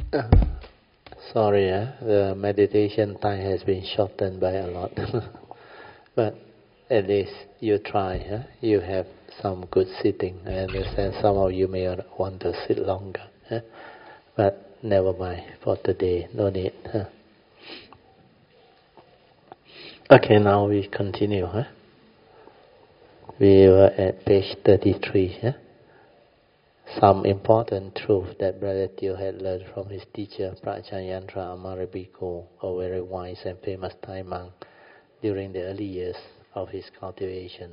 Uh, Sorry, the meditation time has been shortened by a lot. But at least you try. You have some good sitting. I understand some of you may want to sit longer. But never mind for today, no need. Okay, now we continue. We were at page 33. Some important truth that Brother Teo had learned from his teacher, Prachayantra Amarabiko, a very wise and famous Thai monk, during the early years of his cultivation,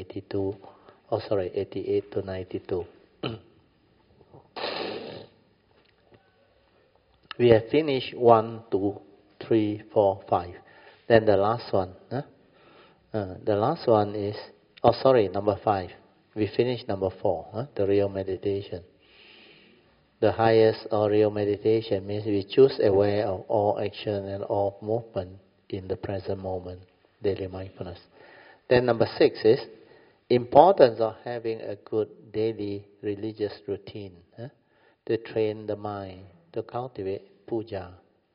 88 to 92. We have finished 1, 2, 3, 4, 5. Then the last one. The last one is, number 5. We finished number 4, the real meditation. The highest or real meditation means we choose aware of all action and all movement in the present moment, daily mindfulness. Then number 6 is importance of having a good daily religious routine to train the mind to cultivate puja,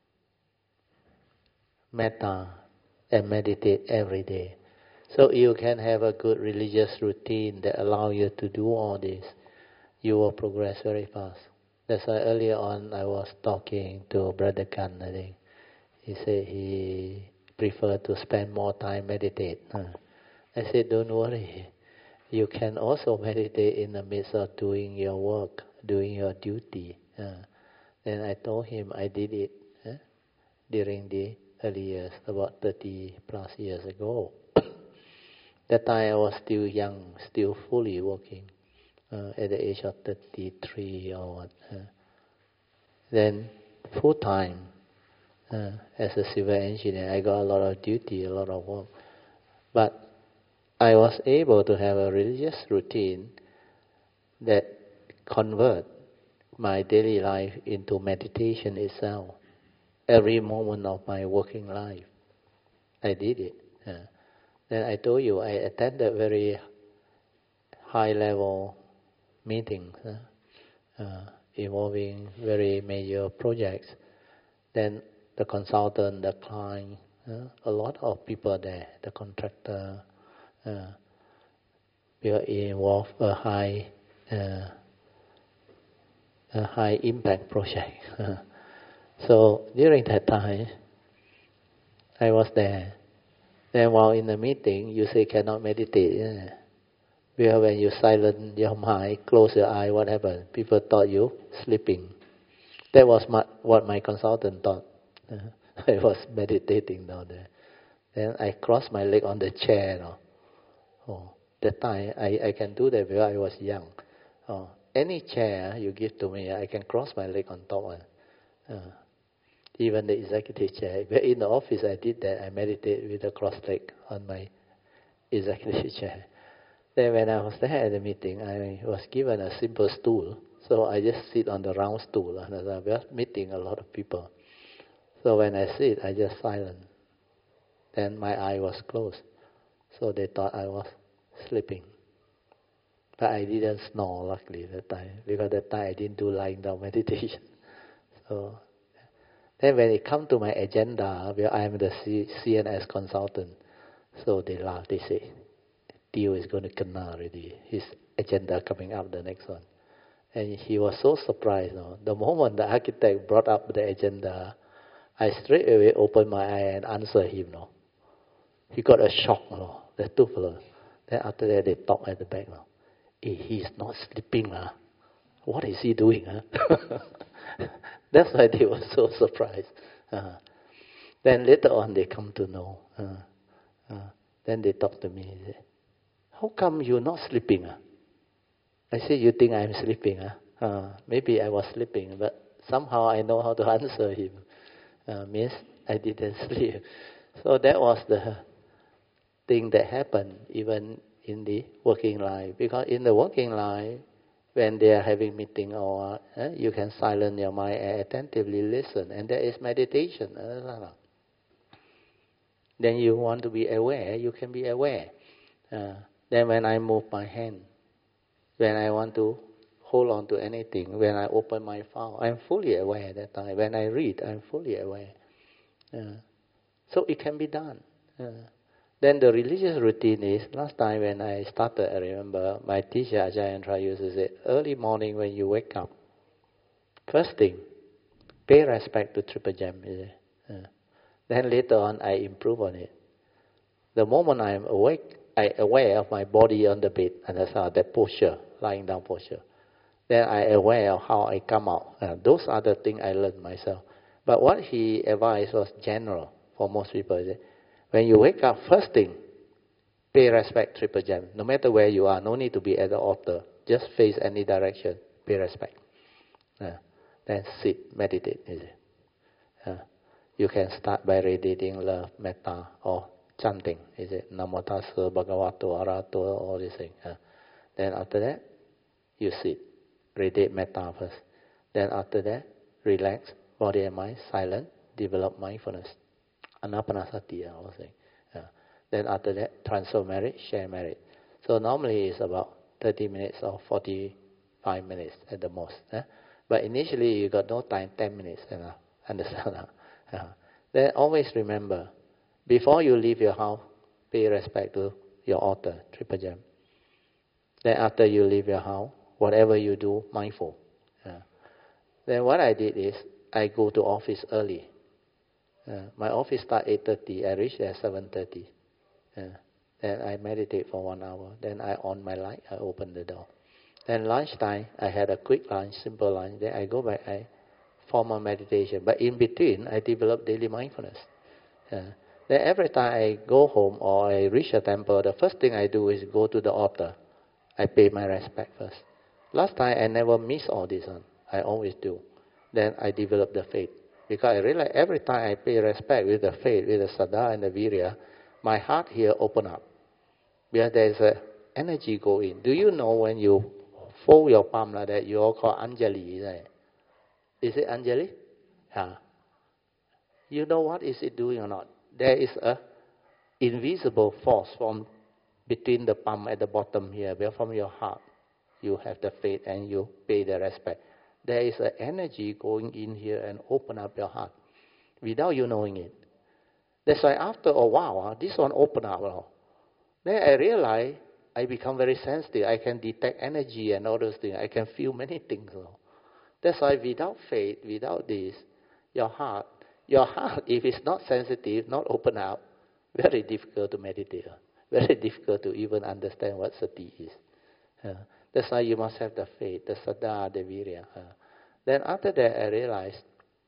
metta, and meditate every day. So you can have a good religious routine that allow you to do all this. You will progress very fast. That's why earlier on I was talking to Brother Gan, I think. He said he preferred to spend more time meditate. I said, don't worry. You can also meditate in the midst of doing your work, doing your duty. Then I told him I did it during the early years, about 30 plus years ago. That time I was still young, still fully working, at the age of 33 or what. Then full time, as a civil engineer, I got a lot of duty, a lot of work. But I was able to have a religious routine that convert my daily life into meditation itself. Every moment of my working life, I did it. Then I told you I attended very high-level meetings involving very major projects. Then the consultant, the client, a lot of people there, the contractor, we are involved a high impact project. So during that time, I was there. Then while in the meeting, you say cannot meditate. Because when you silence your mind, close your eye, what happened? People thought you sleeping. That was what my consultant thought. I was meditating down there. Then I crossed my leg on the chair. That time I can do that because I was young. Any chair you give to me, I can cross my leg on top. Even the executive chair. But in the office I did that. I meditate with a crossed leg on my executive chair. Then when I was there at the meeting, I was given a simple stool. So I just sit on the round stool. And I was meeting a lot of people. So when I sit, I just silent. Then my eye was closed. So they thought I was sleeping. But I didn't snore, luckily, that time. Because that time I didn't do lying down meditation. So then when it comes to my agenda, where I am the CNS consultant, so they laugh, they say, Teo is going to kena already. His agenda coming up, the next one. And he was so surprised. The moment the architect brought up the agenda, I straight away opened my eye and answered him. He got a shock, the two fellows. Then after that, they talk at the back. Hey, he's not sleeping. What is he doing? That's why they were so surprised. Then later on, they come to know. Then they talk to me. They say, how come you're not sleeping? I say, you think I'm sleeping? Maybe I was sleeping, but somehow I know how to answer him. Means I didn't sleep. So that was the thing that happened even in the working life. Because in the working life, when they are having meeting or you can silence your mind and attentively listen, and that is meditation. Then you want to be aware, you can be aware. Then when I move my hand, when I want to hold on to anything. When I open my file, I'm fully aware at that time. When I read, I'm fully aware. So it can be done. Then the religious routine is, last time when I started, I remember my teacher Ajahn Yantra used to say, early morning when you wake up, first thing, pay respect to Triple Gem. Then later on, I improve on it. The moment I am awake, I aware of my body on the bed, and that's how that posture, lying down posture. Then I aware of how I come out. Those are the things I learned myself. But what he advised was general for most people. When you wake up, first thing, pay respect Triple Gem. No matter where you are, no need to be at the altar. Just face any direction, pay respect. Then sit, meditate. You can start by radiating love, metta, or chanting. Namo tassa bhagavato arahato, all these things. Then after that, you sit. Radiate metta first. Then after that, relax, body and mind, silent, develop mindfulness. Anapanasati, I was saying. Then after that, transfer merit, share merit. So normally it's about 30 minutes or 45 minutes at the most. But initially you got no time, 10 minutes. Understand? Then always remember, before you leave your house, pay respect to your altar, Triple Gem. Then after you leave your house, whatever you do, mindful. Then what I did is, I go to office early. My office starts 8:30. I reach there 7:30. Then I meditate for 1 hour. Then I on my light. I open the door. Then lunchtime, I had a quick lunch, simple lunch. Then I go back. I formal meditation. But in between, I develop daily mindfulness. Then every time I go home or I reach a temple, the first thing I do is go to the altar. I pay my respect first. Last time I never miss all this one. I always do. Then I develop the faith. Because I realize every time I pay respect with the faith, with the saddha and the virya, my heart here open up. Because there is an energy go in. Do you know when you fold your palm like that, you all call Anjali, isn't it? Is it Anjali? You know what is it doing or not? There is a invisible force from between the palm at the bottom here, where from your heart you have the faith and you pay the respect. There is an energy going in here and open up your heart without you knowing it. That's why after a while, this one open up. Then I realize I become very sensitive. I can detect energy and all those things. I can feel many things. That's why without faith, without this, your heart, if it's not sensitive, not open up, very difficult to meditate. Very difficult to even understand what sati is. That's why you must have the faith, the saddha, the virya. Then after that, I realized,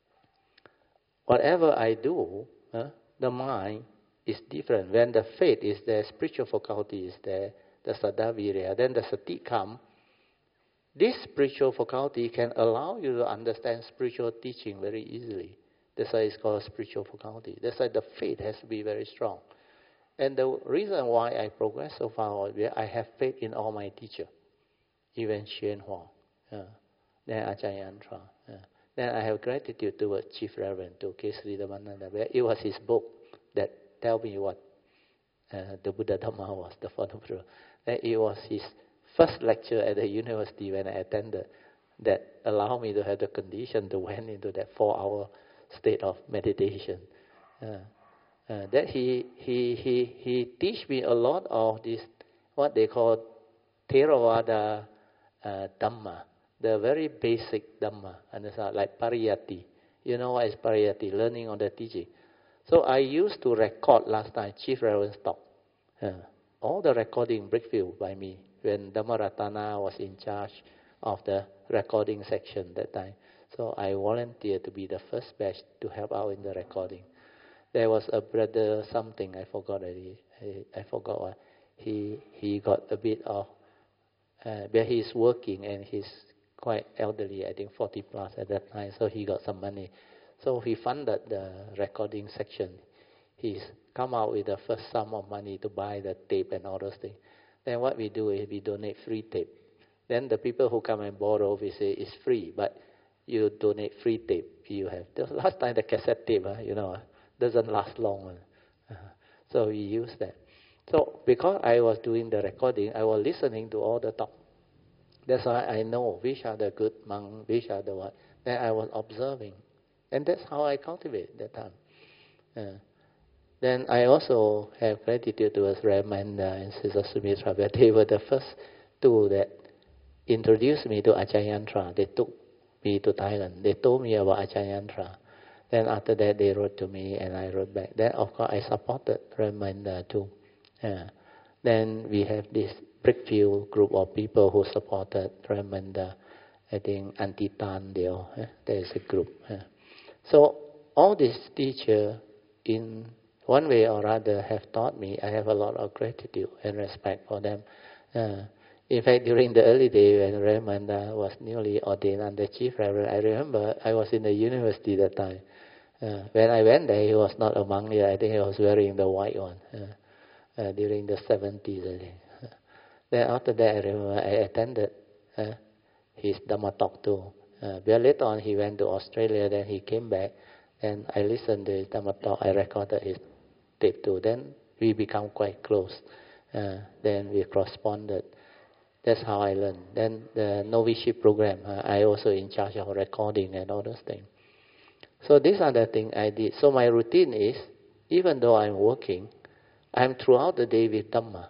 whatever I do, the mind is different. When the faith is there, spiritual faculty is there, the saddha, virya, then the sati comes. This spiritual faculty can allow you to understand spiritual teaching very easily. That's why it's called spiritual faculty. That's why the faith has to be very strong. And the reason why I progress so far, I have faith in all my teachers. Even Xuan Huang, then Ajahn Yantra. Then I have gratitude towards Chief Reverend, to Kesari Dhammananda. It was his book that tell me what the Buddha Dhamma was, the fourth Buddha. Then it was his first lecture at the university when I attended that allowed me to have the condition to went into that 4-hour state of meditation. That he teach me a lot of this, what they call Theravada Dhamma, the very basic Dhamma, understand, like Pariyatti. You know what is Pariyatti? Learning on the teaching. So I used to record last time Chief Reverend's talk. All the recording Brickfield by me when Dhammaratana was in charge of the recording section that time. So I volunteered to be the first batch to help out in the recording. There was a brother something, I forgot already. I forgot what. He got a bit of, but he's working and he's quite elderly, I think 40 plus at that time, so he got some money. So he funded the recording section. He's come out with the first sum of money to buy the tape and all those things. Then what we do is we donate free tape. Then the people who come and borrow, we say it's free, but you donate free tape. You have the last time the cassette tape, doesn't last long. So we use that. So because I was doing the recording, I was listening to all the talk. That's why I know which are the good monks, which are the what. Then I was observing. And that's how I cultivate that time. Then I also have gratitude towards Ramanda and Sister Sumitra. They were the first two that introduced me to Achayantra. They took me to Thailand. They told me about Achayantra. Then after that, they wrote to me and I wrote back. Then, of course, I supported Ramanda too. Then we have this Brickfield group of people who supported Ramanda. I think Antitan Deo, there is a group. So all these teachers, in one way or other, have taught me. I have a lot of gratitude and respect for them. In fact, during the early day when Ramanda was newly ordained under Chief Reverend, I remember I was in the university that time. When I went there, he was not a monk yet. I think he was wearing the white one during the 70s, I think. Then after that, I remember I attended his Dhamma talk too. But later on, he went to Australia. Then he came back, and I listened to his Dhamma talk. I recorded his tape too. Then we become quite close. Then we corresponded. That's how I learned. Then the novitiate program, I also in charge of recording and all those things. So these are the things I did. So my routine is, even though I'm working, I'm throughout the day with Dhamma.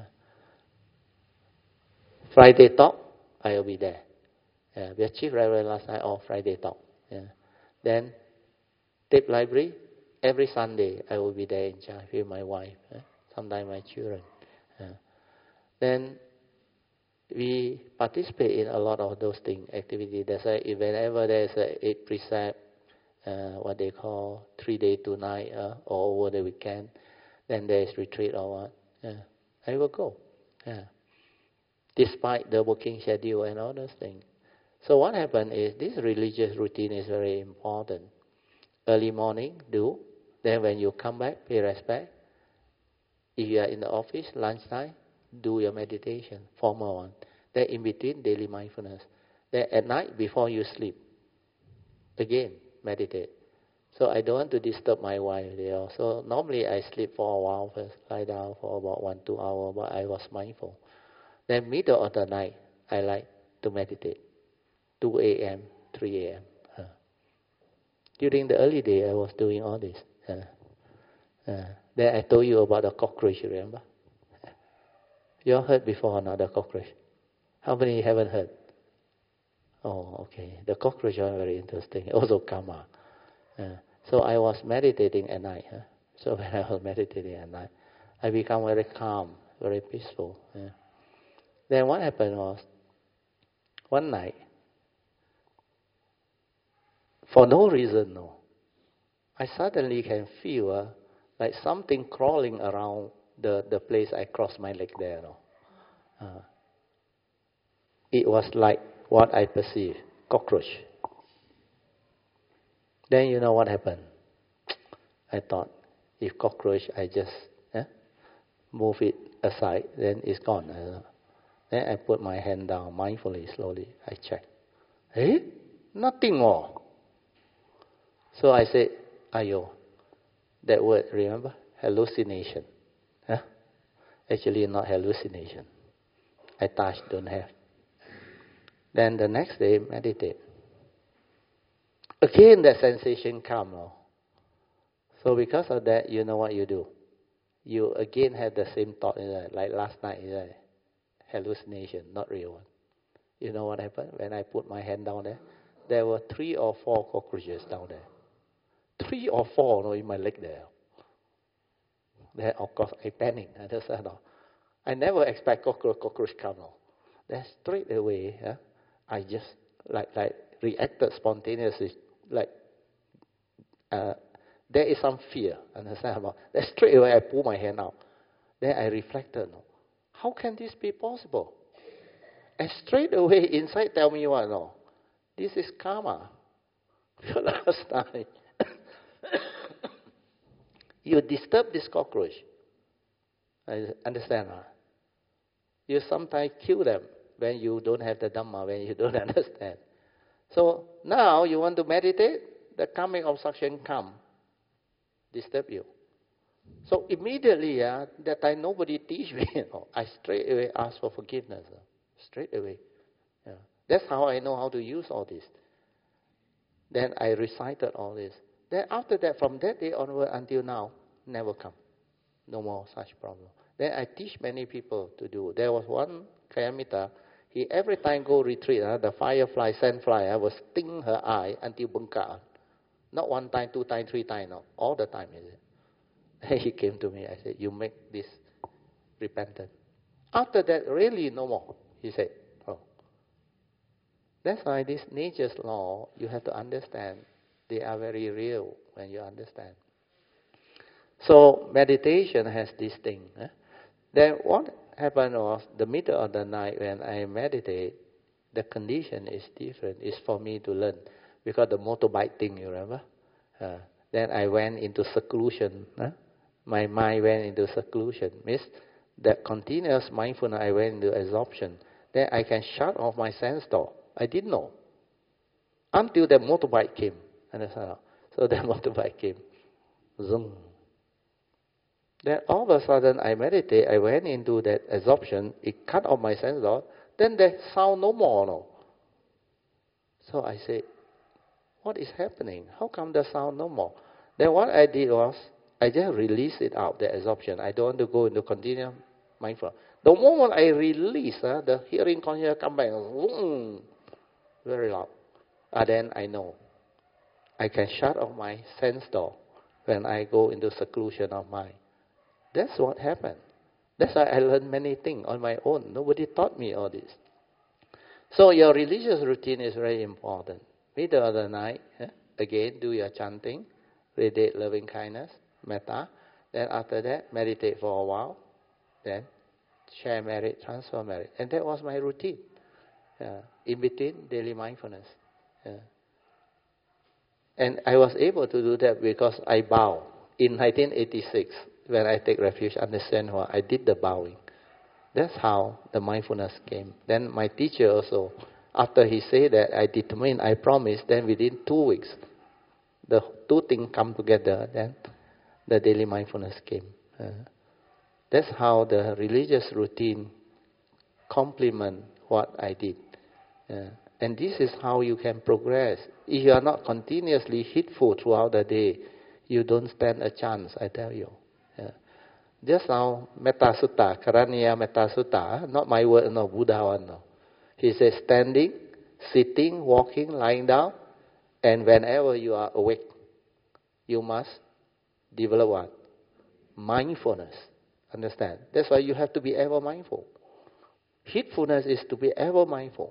Friday talk, I will be there. We had Chief Reverend last night, or Friday talk. Then tape library, every Sunday I will be there in charge with my wife, sometimes my children. Then we participate in a lot of those things, activities. That's why whenever there's a 8 precept, what they call 3 day 2 night, or over the weekend, then there is retreat or what, I will go. Despite the working schedule and all those things. So what happened is, this religious routine is very important. Early morning, do. Then when you come back, pay respect. If you are in the office, lunchtime, do your meditation, formal one. Then in between, daily mindfulness. Then at night, before you sleep, again, meditate. So I don't want to disturb my wife. So normally I sleep for a while first, lie down for about 1-2 hours, but I was mindful. Then middle of the night, I like to meditate. 2 a.m., 3 a.m. During the early day, I was doing all this. Then I told you about the cockroach, remember? You all heard before or not, the cockroach? How many haven't heard? Oh, okay. The cockroach are very interesting. Also karma. So I was meditating at night. So when I was meditating at night, I become very calm, very peaceful. Then what happened was, one night, for no reason, I suddenly can feel like something crawling around the place I crossed my leg there. It was like what I perceived, cockroach. Then you know what happened? I thought, if cockroach, I just move it aside, then it's gone. Then I put my hand down mindfully, slowly. I check. Nothing more. So I said, ayo, that word, remember? Hallucination. Actually, not hallucination. I touch, don't have. Then the next day, meditate. Again, that sensation comes. So because of that, you know what you do? You again have the same thought, like last night, hallucination, not real one. You know what happened? When I put my hand down there were 3 or 4 cockroaches down there. 3 or 4 in my leg there. Then of course I panic. I never expect cockroach come. Then straight away, I just like reacted spontaneously, like there is some fear. Understand? Then straight away I pull my hand out. Then I reflected. How can this be possible? And straight away inside tell me what? This is karma. Last time you disturb this cockroach. I understand? You sometimes kill them when you don't have the Dhamma, when you don't understand. So now you want to meditate, the karmic obstruction come, disturb you. So immediately, that time nobody teach me. I straight away ask for forgiveness. Straight away. Yeah. That's how I know how to use all this. Then I recited all this. Then after that, from that day onward until now, never come. No more such problem. Then I teach many people to do. There was one Kayamita, he every time go retreat, the firefly, sandfly, will sting her eye until bengkak. Not one time, 2 times, 3 times, no. All the time, is it? He came to me, I said, you make this repentant. After that, really no more. He said, oh. That's why this nature's law, you have to understand, they are very real when you understand. So meditation has this thing. Then what happened was, the middle of the night when I meditate, the condition is different. It's for me to learn. Because the motorbike thing, you remember? Then I went into seclusion. My mind went into seclusion. Means that continuous mindfulness, I went into absorption. Then I can shut off my sense door. I didn't know. Until the motorbike came. Understand? So the motorbike came. Zoom. Then all of a sudden I meditate, I went into that absorption, it cut off my sense door, then the sound no more. No. So I said, what is happening? How come the sound no more? Then what I did was, I just released it out, the absorption. I don't want to go into continuous mindfulness. The moment I release, the hearing consciousness come back, vroom, very loud. Then I know. I can shut off my sense door when I go into seclusion of mind. That's what happened. That's why I learned many things on my own. Nobody taught me all this. So your religious routine is very important. Middle of the night, again, do your chanting, radiate loving kindness, metta. Then after that, meditate for a while. Then share merit, transfer merit. And that was my routine. In between, daily mindfulness. And I was able to do that because I bow. In 1986, when I take refuge under Senhua, I did the bowing. That's how the mindfulness came. Then my teacher also, after he said that, I determined, I promised, then within 2 weeks, the two things come together, then the daily mindfulness came. That's how the religious routine complement what I did. And this is how you can progress. If you are not continuously hitful throughout the day, you don't stand a chance, I tell you. Just now, Metta Sutta, Karaniya Metta Sutta, not my word, no, Buddha one, no. He says standing, sitting, walking, lying down, and whenever you are awake, you must develop what? Mindfulness. Understand? That's why you have to be ever mindful. Hitfulness is to be ever mindful.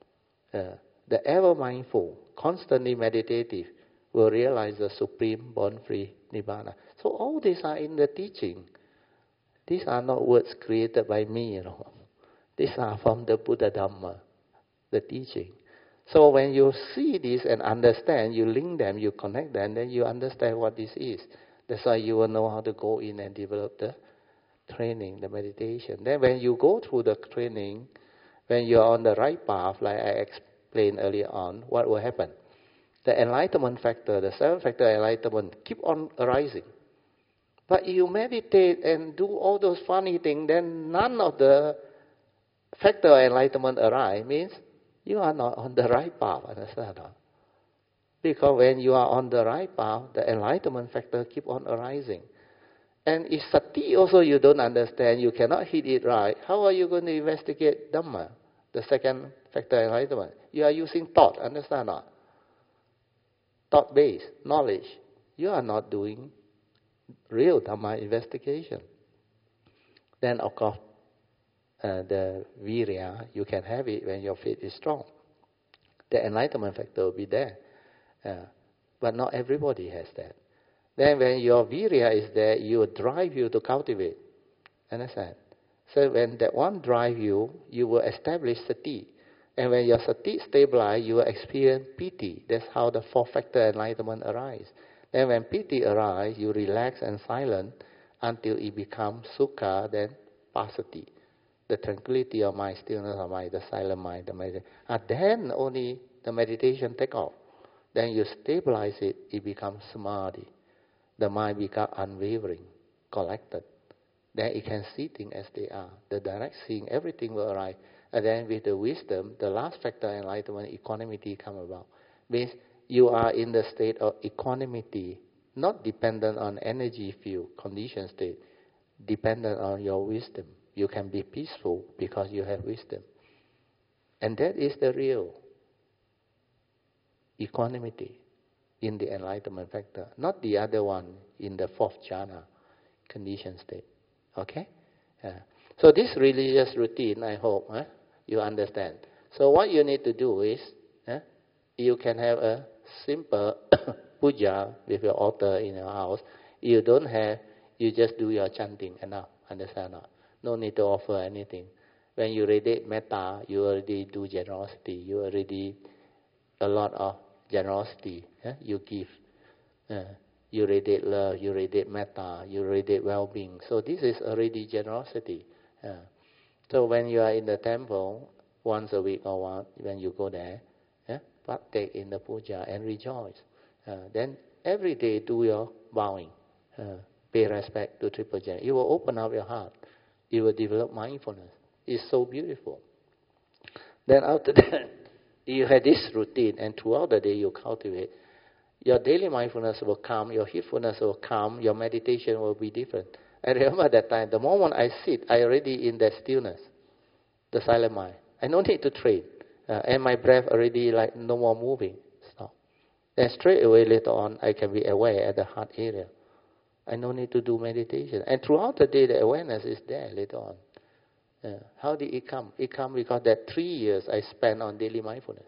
The ever mindful, constantly meditative, will realize the supreme born-free Nibbana. So all these are in the teaching. These are not words created by me, These are from the Buddha Dhamma, the teaching. So when you see this and understand, you link them, you connect them, then you understand what this is. That's why you will know how to go in and develop the training, the meditation. Then when you go through the training, when you are on the right path, like I explained earlier on, what will happen? The enlightenment factor, the 7-factor enlightenment, keep on arising. But if you meditate and do all those funny things, then none of the factor of enlightenment arise. Means you are not on the right path. Understand? Because when you are on the right path, the enlightenment factor keep on arising. And if sati also you don't understand, you cannot hit it right, how are you going to investigate Dhamma, the 2nd factor enlightenment? You are using thought, understand not? Thought-based knowledge. You are not doing real Dhamma investigation. Then, of course, the virya, you can have it when your faith is strong. The enlightenment factor will be there. But not everybody has that. Then when your virya is there, it will drive you to cultivate. Understand? So when that one drive you, you will establish sati. And when your sati stabilize, you will experience piti. That's how the 4-factor enlightenment arises. Then when piti arises, you relax and silent until it becomes sukha, then passaddhi. The tranquility of mind, stillness of mind, the silent mind, the meditation. And then only the meditation take off. Then you stabilize it, it becomes samadhi. The mind becomes unwavering, collected. Then it can see things as they are. The direct seeing, everything will arise. And then with the wisdom, the last factor, enlightenment, equanimity, come about. Means you are in the state of equanimity, not dependent on energy field, condition state, dependent on your wisdom. You can be peaceful because you have wisdom. And that is the real equanimity in the enlightenment factor, not the other one in the fourth jhana, condition state. Okay? So this religious routine, I hope you understand. So what you need to do is, you can have a simple puja with your altar in your house. You don't have, you just do your chanting enough. Understand or not? No need to offer anything. When you radiate metta, you already do generosity. You already a lot of generosity. You give. You radiate love, you radiate metta, you radiate well-being. So this is already generosity. So when you are in the temple, once a week or once, when you go there, partake in the puja and rejoice. Then every day do your bowing. Pay respect to Triple Gem. You will open up your heart. You will develop mindfulness. It's so beautiful. Then after that, you have this routine, and throughout the day you cultivate. Your daily mindfulness will come, your heedfulness will come, your meditation will be different. I remember that time, the moment I sit, I already in that stillness, the silent mind. I no need to train. And my breath already like no more moving. Stop. Then straight away later on, I can be aware at the heart area. I no need to do meditation. And throughout the day, the awareness is there later on. How did it come? It come because that 3 years I spent on daily mindfulness.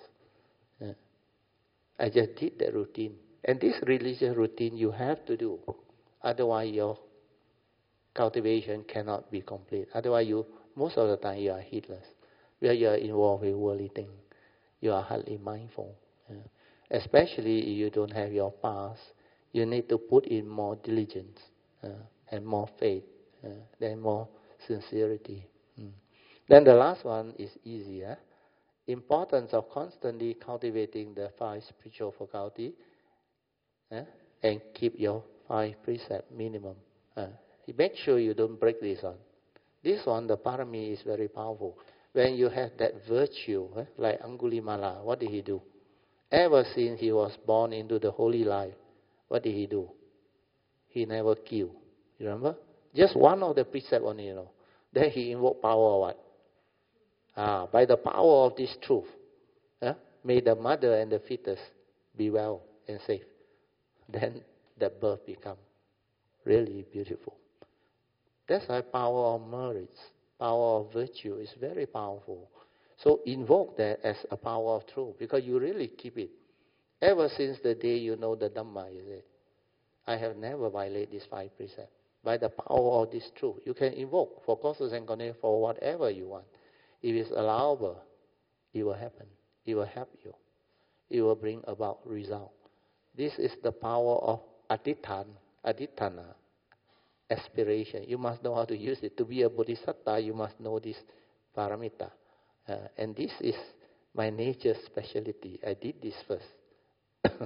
I just did that routine. And this religious routine you have to do. Otherwise your cultivation cannot be complete. Otherwise most of the time you are heedless. Where you are involved with worldly things. You are hardly mindful. Especially if you don't have your past. You need to put in more diligence and more faith. Then more sincerity. Then the last one is easier. Importance of constantly cultivating the 5 spiritual faculty and keep your 5 precepts minimum. Make sure you don't break this one. This one, the parami, is very powerful. When you have that virtue, like Angulimala, what did he do? Ever since he was born into the holy life, what did he do? He never killed. You remember? Just one of the precepts only, Then he invoked power or what? By the power of this truth, may the mother and the fetus be well and safe. Then the birth become really beautiful. That's why power of merits, power of virtue is very powerful. So invoke that as a power of truth because you really keep it. Ever since the day you know the Dhamma, you say, I have never violated these 5 precepts. By the power of this truth, you can invoke for causes and conditions for whatever you want. If it's allowable, it will happen. It will help you. It will bring about result. This is the power of aditthana, aspiration. You must know how to use it. To be a bodhisattva, you must know this paramita. And this is my nature's specialty. I did this first.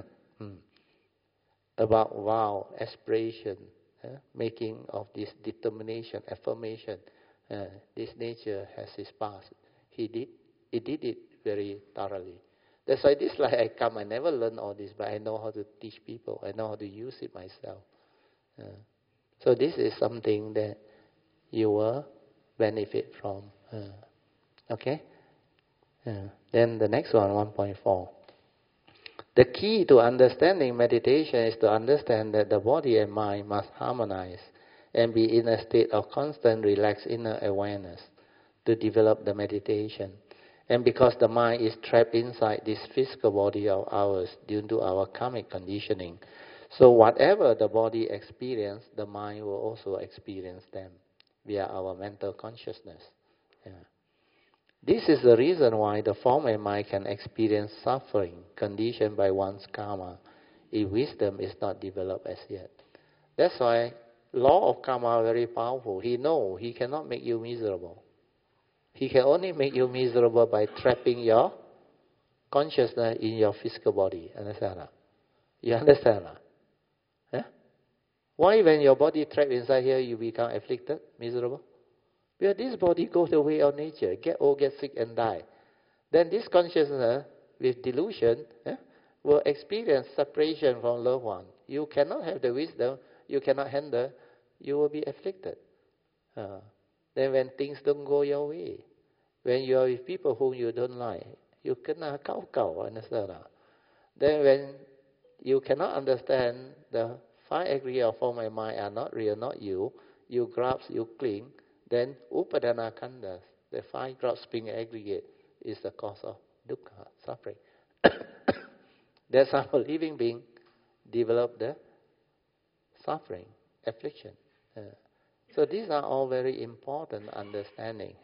About vow, aspiration, making of this determination, affirmation. This nature has his past. He did it very thoroughly. That's why this life I come, I never learned all this, but I know how to teach people. I know how to use it myself. So this is something that you will benefit from. Okay? Then the next one, 1.4. The key to understanding meditation is to understand that the body and mind must harmonize and be in a state of constant relaxed inner awareness to develop the meditation. And because the mind is trapped inside this physical body of ours due to our karmic conditioning, so whatever the body experiences, the mind will also experience them via our mental consciousness. This is the reason why the form and mind can experience suffering conditioned by one's karma if wisdom is not developed as yet. That's why law of karma are very powerful. He knows he cannot make you miserable. He can only make you miserable by trapping your consciousness in your physical body. Understand that? You understand that? Why when your body trapped inside here you become afflicted, miserable? Where this body goes the way of nature, get old, get sick, and die. Then this consciousness with delusion will experience separation from loved one. You cannot have the wisdom, you cannot handle, you will be afflicted. Then when things don't go your way, when you are with people whom you don't like, you cannot understand. Then when you cannot understand the 5 aggregate of form and mind are not real, not you, you grasp, you cling, then upadana khandhas, the 5 grasping aggregate, is the cause of dukkha, suffering. That's how a living being develop the suffering, affliction. So these are all very important understanding.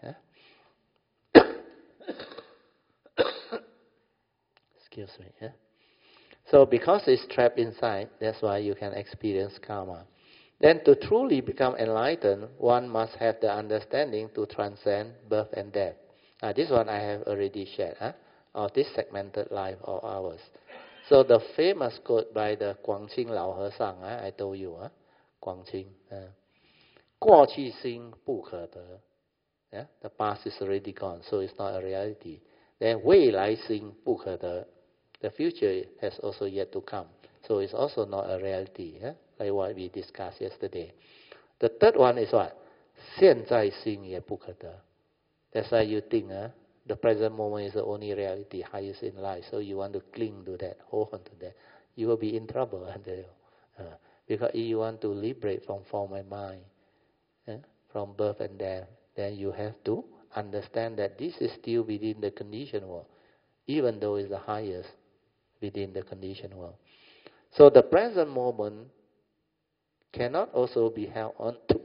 Excuse me. So because it's trapped inside, that's why you can experience karma. Then to truly become enlightened, one must have the understanding to transcend birth and death. This one I have already shared, of this segmented life of ours. So the famous quote by the Guangqing Lao He-sang, I told you, Guangqing, 过去心不可得. The past is already gone, so it's not a reality. Then 未来心不可得. The future has also yet to come, so it's also not a reality, like what we discussed yesterday. The third one is what? 现在心也不可得. That's why you think the present moment is the only reality, highest in life, so you want to cling to that, hold on to that. You will be in trouble, because if you want to liberate from form and mind, from birth and death, then you have to understand that this is still within the conditioned world, even though it's the highest within the conditioned world. So the present moment cannot also be held on to.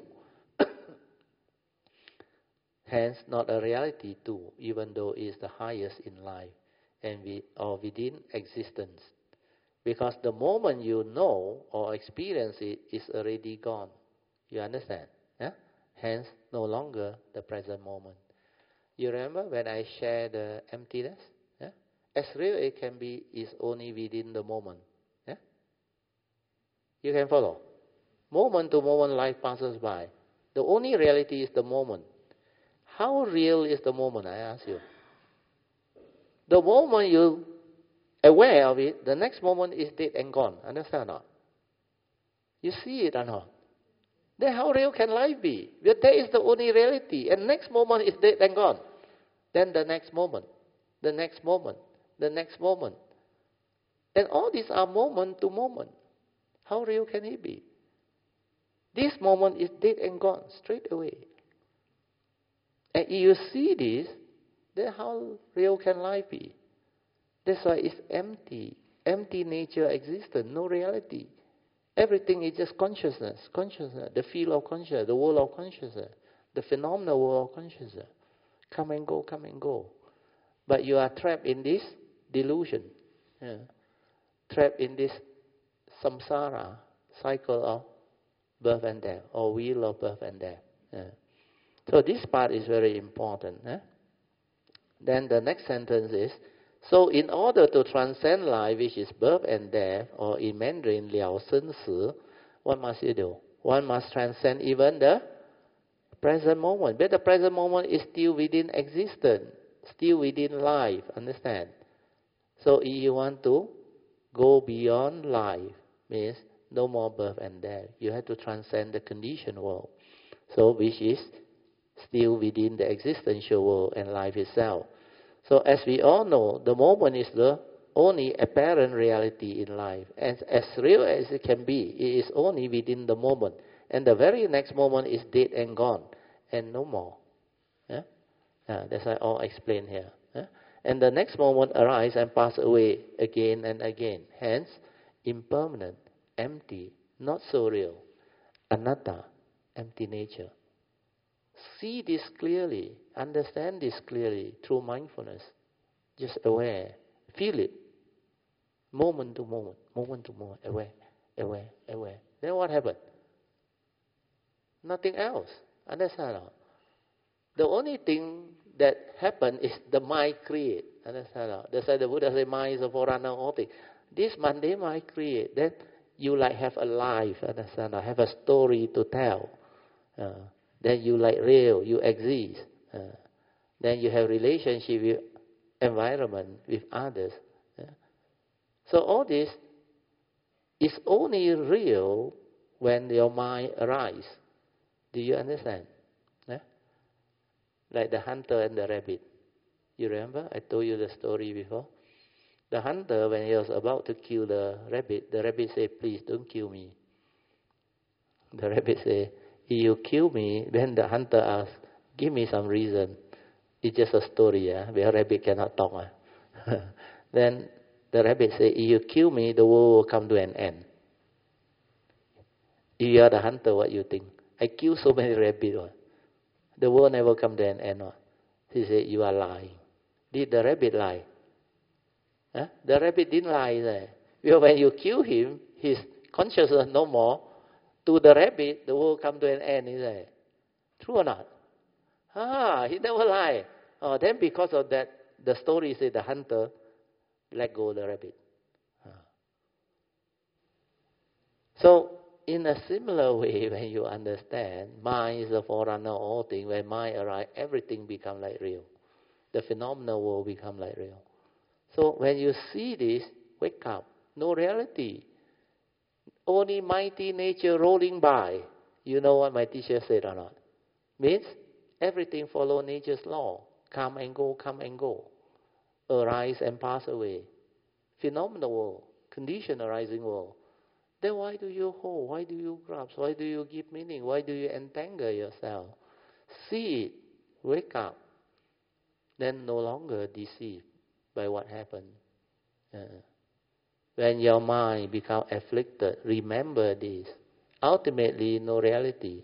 Hence, not a reality too, even though it is the highest in life and or within existence. Because the moment you know or experience it is already gone. You understand? Hence, no longer the present moment. You remember when I shared the emptiness? As real it can be is only within the moment. You can follow. Moment to moment life passes by. The only reality is the moment. How real is the moment, I ask you? The moment you aware of it, the next moment is dead and gone. Understand or not? You see it or not? Then how real can life be? But that is the only reality. And next moment is dead and gone. Then the next moment, the next moment, the next moment. And all these are moment to moment. How real can it be? This moment is dead and gone straight away. And if you see this, then how real can life be? That's why it's empty. Empty nature existence, no reality. Everything is just consciousness, the field of consciousness, the world of consciousness, the phenomenal world of consciousness. Come and go, come and go. But you are trapped in this delusion, trapped in this samsara, cycle of birth and death, or wheel of birth and death. So this part is very important. Then the next sentence is, so in order to transcend life, which is birth and death, or in Mandarin, 了生死, what must you do? One must transcend even the present moment. But the present moment is still within existence, still within life, understand? So if you want to go beyond life, means no more birth and death. You have to transcend the conditioned world, so which is still within the existential world and life itself. So as we all know, the moment is the only apparent reality in life. And as real as it can be, it is only within the moment. And the very next moment is dead and gone, and no more. That's why all explained here. And the next moment arises and passes away again and again. Hence, impermanent, empty, not so real. Anatta, empty nature. See this clearly, understand this clearly through mindfulness. Just aware, feel it. Moment to moment, aware. Then what happened? Nothing else. Understand? The only thing that happened is the mind create. Understand? That's why the Buddha said mind is a forerunner of all things. This mundane mind create. Then you like have a life, understand? Have a story to tell. Then you like real, you exist. Then you have relationship with environment, with others. So all this is only real when your mind arises. Do you understand? Like the hunter and the rabbit. You remember? I told you the story before. The hunter, when he was about to kill the rabbit said, please don't kill me. The rabbit said, if you kill me, then the hunter asked, give me some reason. It's just a story, where rabbit cannot talk. Then the rabbit said, if you kill me, the world will come to an end. If you are the hunter, what you think? I killed so many rabbits. The world never come to an end. He said, you are lying. Did the rabbit lie? The rabbit didn't lie. Because when you kill him, his consciousness no more. To the rabbit, the world come to an end. He said, true or not? He never lied. Then because of that, the story says the hunter let go the rabbit. So, in a similar way, when you understand, mind is the forerunner of all things. When mind arrives, everything becomes like real. The phenomenal world becomes like real. So when you see this, wake up. No reality. Only mighty nature rolling by. You know what my teacher said or not? Means everything follow nature's law. Come and go, come and go. Arise and pass away. Phenomenal world. Condition arising world. Then why do you hold? Why do you grasp? Why do you give meaning? Why do you entangle yourself? See it. Wake up. Then no longer deceived by what happened. When your mind becomes afflicted, remember this. Ultimately, no reality.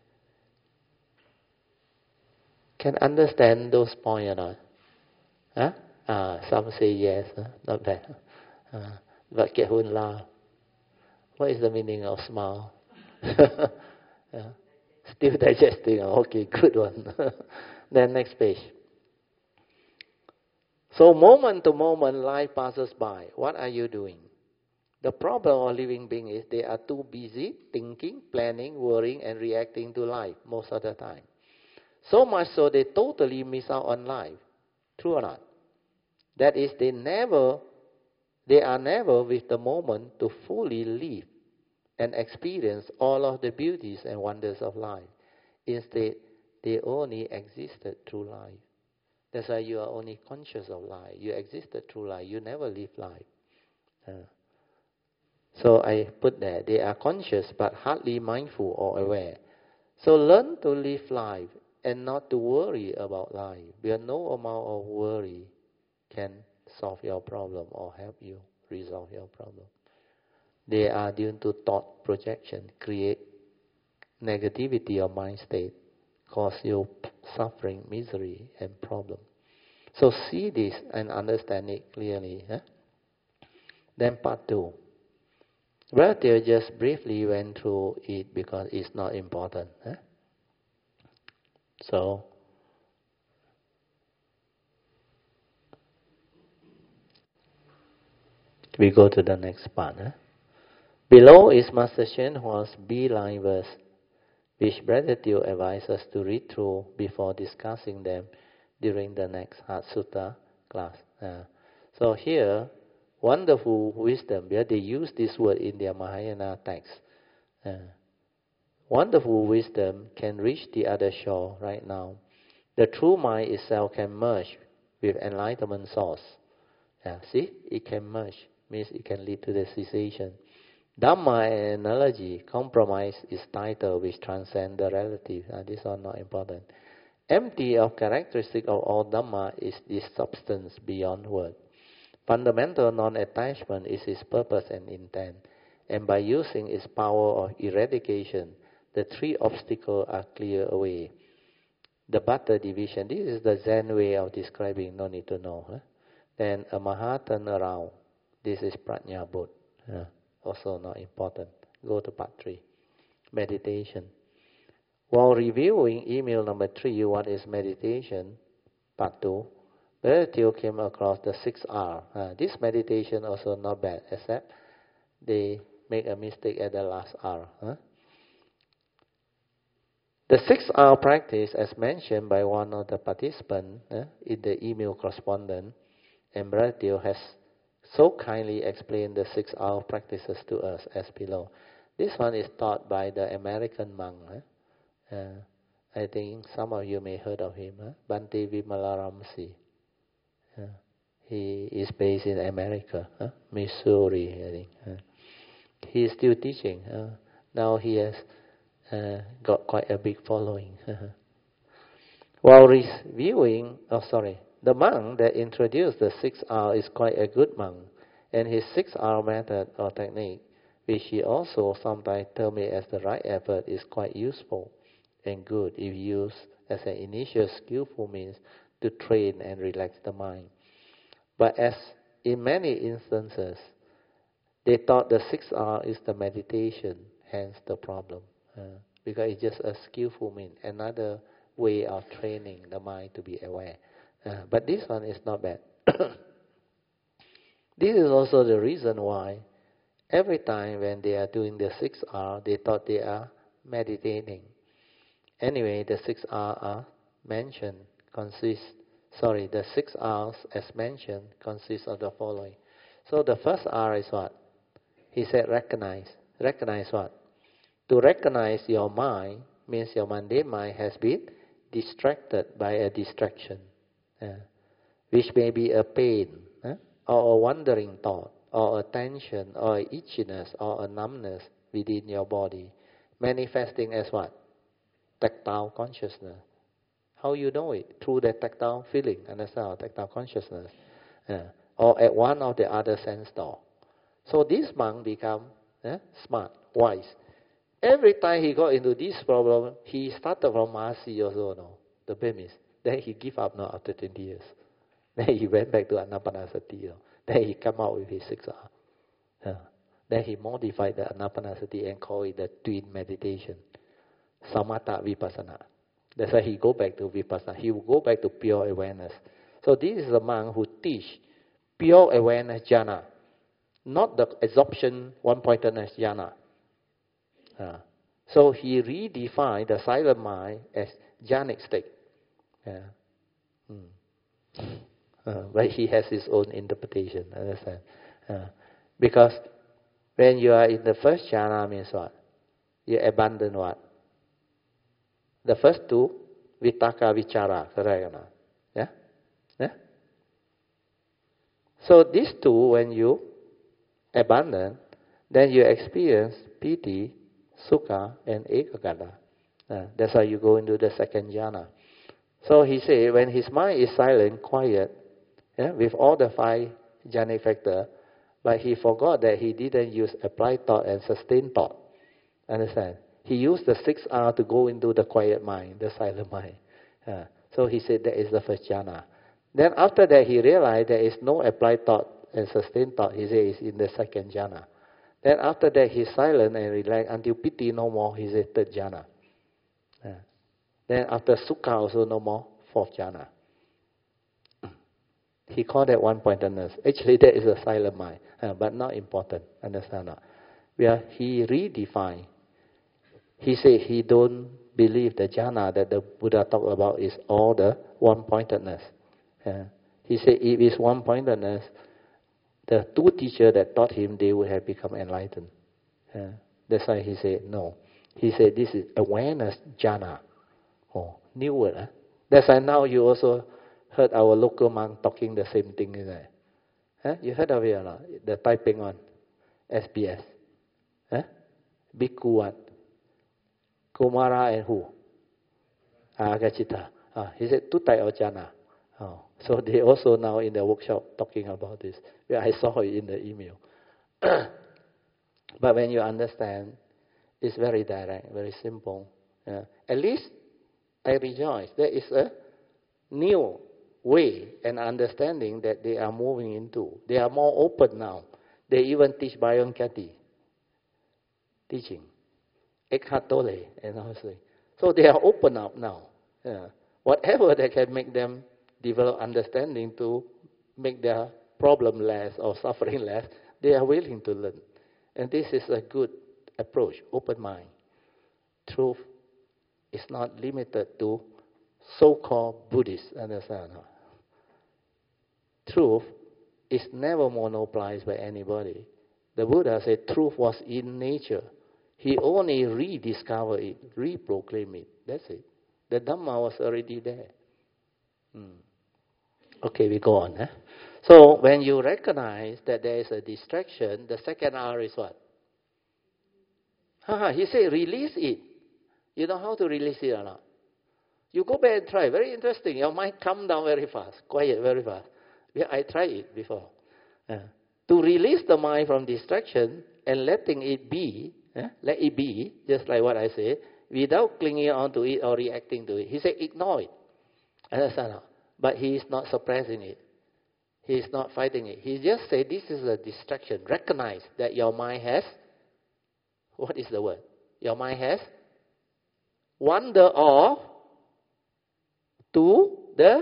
Can understand those points or not? Some say yes, not bad. But Kiet Hun laugh. What is the meaning of smile? Still digesting. Okay, good one. Then next page. So moment to moment, life passes by. What are you doing? The problem of living beings is they are too busy thinking, planning, worrying, and reacting to life most of the time. So much so they totally miss out on life. True or not? That is, they are never with the moment to fully live and experience all of the beauties and wonders of life. Instead, they only existed through life. That's why you are only conscious of life. You existed through life. You never live life. So I put there, they are conscious but hardly mindful or aware. So learn to live life and not to worry about life. Because no amount of worry can solve your problem or help you resolve your problem. They are due to thought projection, create negativity of mind state, cause you suffering, misery, and problem. So see this and understand it clearly. Then part 2. Relative just briefly went through it because it's not important. So, we go to the next part. Below is Master Hsuan Hua's beeline verse, which Brother Teo advised us to read through before discussing them during the next Heart Sutta class. So here, wonderful wisdom, they use this word in their Mahayana text. Wonderful wisdom can reach the other shore right now. The true mind itself can merge with enlightenment source. See, it can merge, means it can lead to the cessation. Dhamma and analogy, compromise is title which transcend the relative. These are not important. Empty of characteristic of all Dhamma is this substance beyond word. Fundamental non-attachment is its purpose and intent. And by using its power of eradication, the 3 obstacles are cleared away. The butter division, this is the Zen way of describing, no need to know. Then a Maha turn around, this is Prajna Bodh. Also not important. Go to part 3. Meditation. While reviewing email number 3, what is meditation, part 2, Brother Teo came across the 6R. This meditation also not bad, except they make a mistake at the last R. The 6R practice, as mentioned by one of the participants in the email correspondence, and Brother Teo has so kindly explained the 6R practices to us as below. This one is taught by the American monk. I think some of you may heard of him, Bhante Vimalaramsi. He is based in America, Missouri, I think. He is still teaching. Now he has got quite a big following. While reviewing, the monk that introduced the 6R is quite a good monk, and his 6R method or technique, which he also sometimes tells me as the right effort, is quite useful and good if used as an initial skillful means to train and relax the mind. But as in many instances, they thought the 6R is the meditation, hence the problem. Because it's just a skillful means, another way of training the mind to be aware. But this one is not bad. This is also the reason why every time when they are doing the 6R, they thought they are meditating. Anyway, the 6R are mentioned, the 6 R's as mentioned consist of the following. So the first R is what? He said recognize. Recognize what? To recognize your mind means your mundane mind has been distracted by a distraction, which may be a pain, or a wandering thought, or a tension, or a itchiness, or a numbness within your body, manifesting as what? Tactile consciousness. How you know it? Through the tactile feeling, understand, or tactile consciousness, or at one of the other sense door. So this monk become smart, wise. Every time he got into this problem, he started from Mahasi also, no? The premise. Then he give up now after 20 years. Then he went back to Anapanasati. Then he come out with his 6R. Then he modified the Anapanasati and call it the twin meditation. Samatha Vipassana. That's why he go back to Vipassana. He will go back to pure awareness. So this is a monk who teach pure awareness jhana, not the absorption one-pointedness jhana. So he redefined the silent mind as jhanic state. But he has his own interpretation, understand? Because when you are in the first jhana means what? You abandon what? The first two, vitaka, vichara, correct or not? Yeah? So these two, when you abandon, then you experience piti, sukha, and ekagata. That's how you go into the second jhana. So he said, when his mind is silent, quiet, with all the 5 jhanic factors, but he forgot that he didn't use applied thought and sustained thought. Understand? He used the 6R to go into the quiet mind, the silent mind. So he said that is the first jhana. Then after that he realized there is no applied thought and sustained thought. He said it's in the second jhana. Then after that he's silent and relaxed until piti no more. He said third jhana. Then after sukha also no more, fourth jhana. He called that one-pointedness. Actually that is a silent mind, but not important. Understand not? Where he redefined. He said he don't believe the jhana that the Buddha talked about is all the one-pointedness. He said if it's one-pointedness, the 2 teachers that taught him, they would have become enlightened. That's why he said no. He said this is awareness jhana. Oh, new word. That's why now you also heard our local monk talking the same thing, isn't it? You heard of it or not? The typing on SBS. Bhikkhu what? Kumara and who? Agachita. He said 2 types of jhana. So they also now in the workshop talking about this. Yeah, I saw it in the email. But when you understand, it's very direct, very simple. At least I rejoice. There is a new way and understanding that they are moving into. They are more open now. They even teach Bayon Kati teaching. Eckhart Tolle, and honestly. So they are open up now. Whatever that can make them develop understanding to make their problem less or suffering less, they are willing to learn. And this is a good approach, open mind. Truth is not limited to so-called Buddhists, understand? Truth is never monopolized by anybody. The Buddha said truth was in nature. He only rediscovered it, reproclaimed it. That's it. The Dhamma was already there. Okay, we go on. So when you recognize that there is a distraction, the second R is what? He said release it. You know how to release it or not? You go back and try. Very interesting. Your mind calm down very fast, quiet very fast. I tried it before. To release the mind from distraction and letting it be, let it be, just like what I said, without clinging on to it or reacting to it. He said ignore it. Understand? But he is not suppressing it. He is not fighting it. He just said this is a distraction. Recognize that your mind has, what is the word? Your mind has wander off to the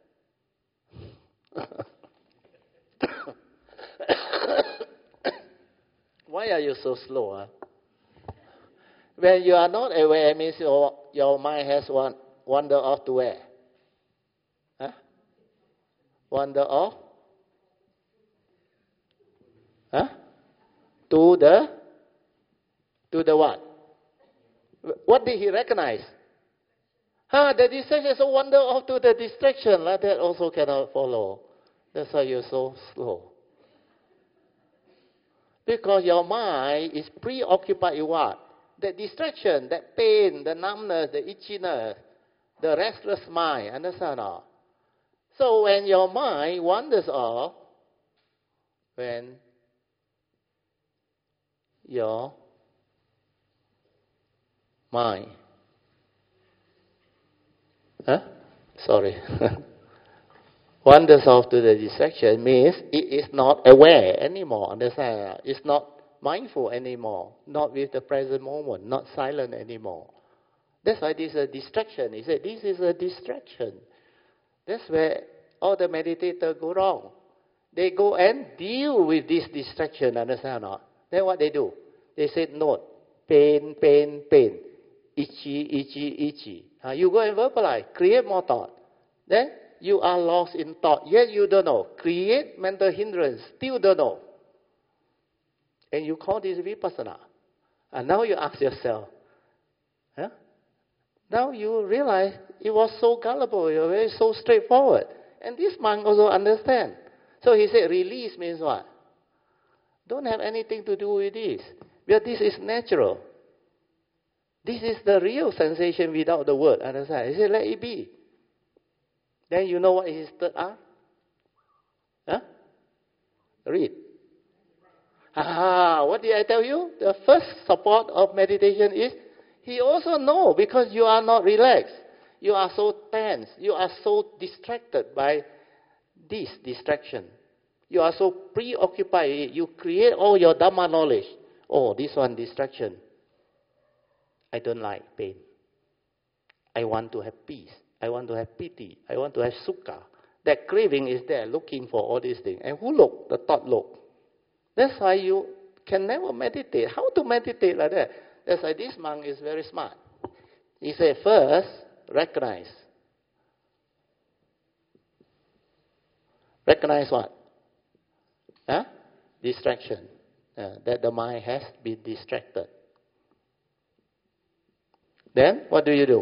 Why are you so slow? When you are not aware, it means your mind has wander off to where? Wander off? To the what? What did he recognize? The distraction. So wander off to the distraction. Like that also cannot follow. That's why you're so slow. Because your mind is preoccupied with what? The distraction, that pain, the numbness, the itchiness, the restless mind. Understand? So when your mind wanders off, when your mind, wanders off to the distraction means it is not aware anymore. Understand? It's not mindful anymore. Not with the present moment. Not silent anymore. That's why this is a distraction. He said this is a distraction. That's where all the meditators go wrong. They go and deal with this distraction. Understand? Then what they do? They say note, pain, pain, pain. Itchy, itchy, itchy. You go and verbalize. Create more thought. Then you are lost in thought, yet you don't know. Create mental hindrance, still don't know. And you call this vipassana. And now you ask yourself, now you realize it was so gullible, it was so straightforward. And this monk also understands. So he said, release means what? Don't have anything to do with this. Because this is natural. This is the real sensation without the word. Understand? He said, let it be. Then you know what is third R? Read. What did I tell you? The first support of meditation is he also knows because you are not relaxed. You are so tense. You are so distracted by this distraction. You are so preoccupied. You create all your Dhamma knowledge. Oh, this one distraction. I don't like pain. I want to have peace. I want to have pity. I want to have sukha. That craving is there, looking for all these things. And who look? The thought look. That's why you can never meditate. How to meditate like that? That's why this monk is very smart. He said, first, recognize. Recognize what? Distraction. That the mind has been distracted. Then, what do you do?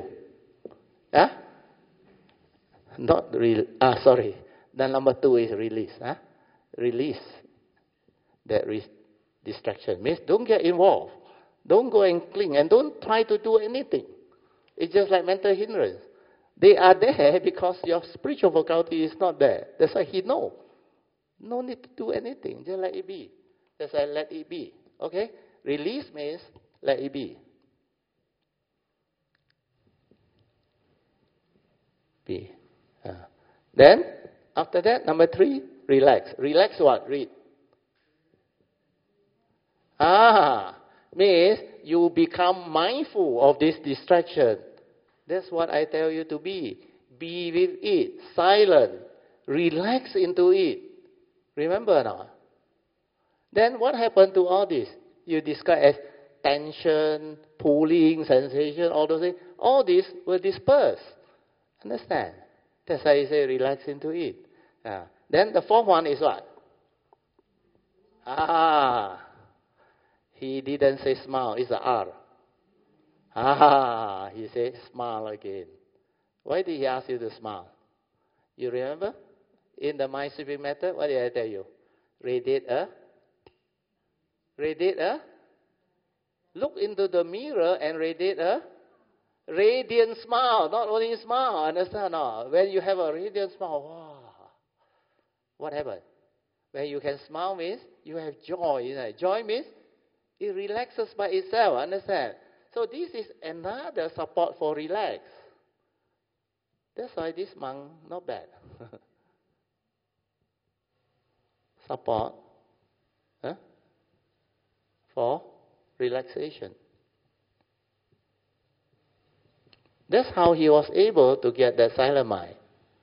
Then number 2 is release. Release that distraction. Means don't get involved. Don't go and cling. And don't try to do anything. It's just like mental hindrance. They are there because your spiritual faculty is not there. That's why he knows. No need to do anything. Just let it be. That's why let it be. Okay? Release means let it be. Be. Then, after that, number 3, relax. Relax what? Read. Means you become mindful of this distraction. That's what I tell you to be. Be with it. Silent. Relax into it. Remember now? Then what happened to all this? You describe as tension, pulling, sensation, all those things. all this will disperse. Understand? That's why you say relax into it. Then the fourth one is what? He didn't say smile, it's a R. He said smile again. Why did he ask you to smile? You remember? In the mind sweeping method, what did I tell you? Radiate a? Look into the mirror and radiate a radiant smile, not only smile, understand? No. When you have a radiant smile, wow. What happened? When you can smile means you have joy. Joy means it relaxes by itself, understand? So this is another support for relax. That's why this monk, not bad. Support for relaxation. That's how he was able to get that silent mind.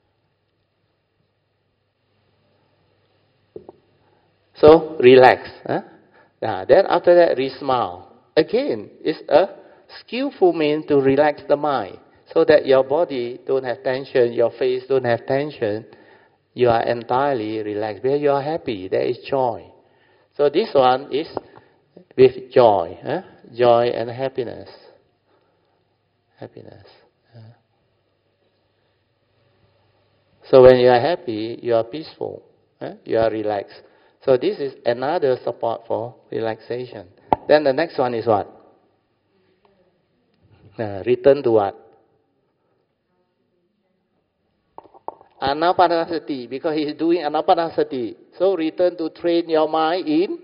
So, relax. Then after that, re-smile. Again, it's a skillful means to relax the mind so that your body don't have tension, your face don't have tension. You are entirely relaxed. Where you are happy, there is joy. So this one is with joy. Joy and happiness. Happiness. So when you are happy, you are peaceful. You are relaxed. So this is another support for relaxation. Then the next one is what? Return to what? Anapanasati, because he is doing anapanasati. So return to train your mind in.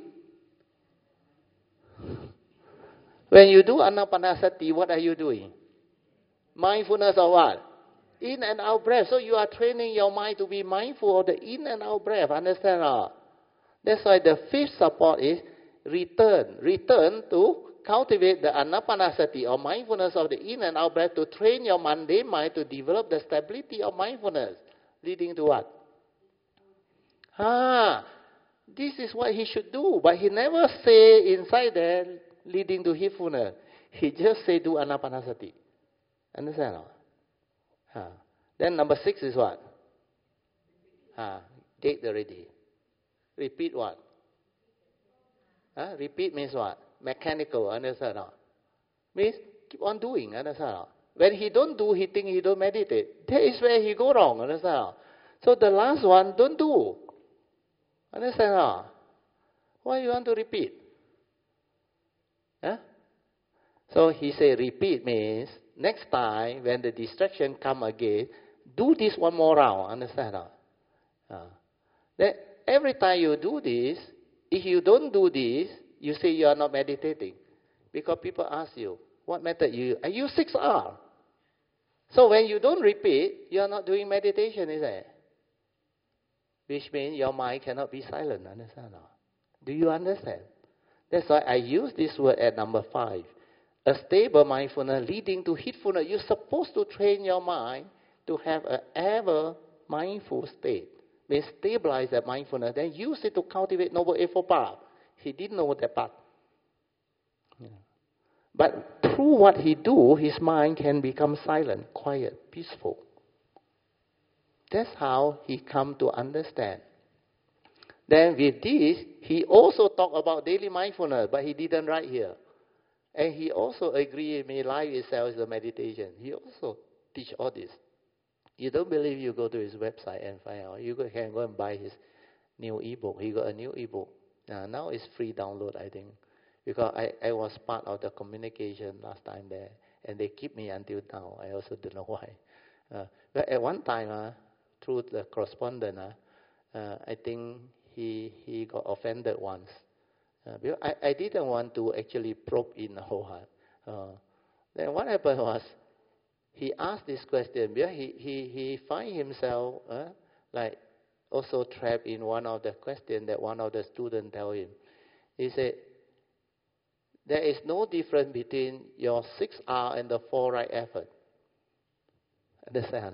When you do anapanasati, what are you doing? Mindfulness of what? In and out breath. So you are training your mind to be mindful of the in and out breath. Understand? That's why the fifth support is return. Return to cultivate the anapanasati or mindfulness of the in and out breath to train your mundane mind to develop the stability of mindfulness. Leading to what? This is what he should do. But he never say inside there, leading to heedfulness. He just say do anapanasati. Understand? Then number 6 is what? Take the ready. Repeat what? Repeat means what? Mechanical. Understand? Means keep on doing. Understand? When he don't do, he think he don't meditate. That is where he go wrong. Understand? So the last one, don't do. Understand? Why you want to repeat? So he say repeat means next time when the distraction come again, do this one more round. Understand? Then every time you do this, if you don't do this, you say you are not meditating. Because people ask you, what method you use? I use 6R. So when you don't repeat, you are not doing meditation, is it? Which means your mind cannot be silent. Understand? Do you understand? That's why I use this word at number 5. A stable mindfulness leading to heedfulness. You're supposed to train your mind to have an ever mindful state. Means stabilize that mindfulness. Then use it to cultivate Noble Eightfold Path. He didn't know that path. But through what he do, his mind can become silent, quiet, peaceful. That's how he come to understand. Then with this, he also talk about daily mindfulness, but he didn't write here. And he also agree with me, life itself is a meditation. He also teach all this. You don't believe, you go to his website and find out. You can go and buy his new ebook. He got a new ebook. Now it's free download, I think. Because I was part of the communication last time there. And they keep me until now. I also don't know why. But at one time, through the correspondent, I think he got offended once. Because I didn't want to actually probe in the whole heart. Then what happened was, he asked this question because he find himself like also trapped in one of the questions that one of the students tell him. He said, there is no difference between your 6R and the 4 right effort. Understand?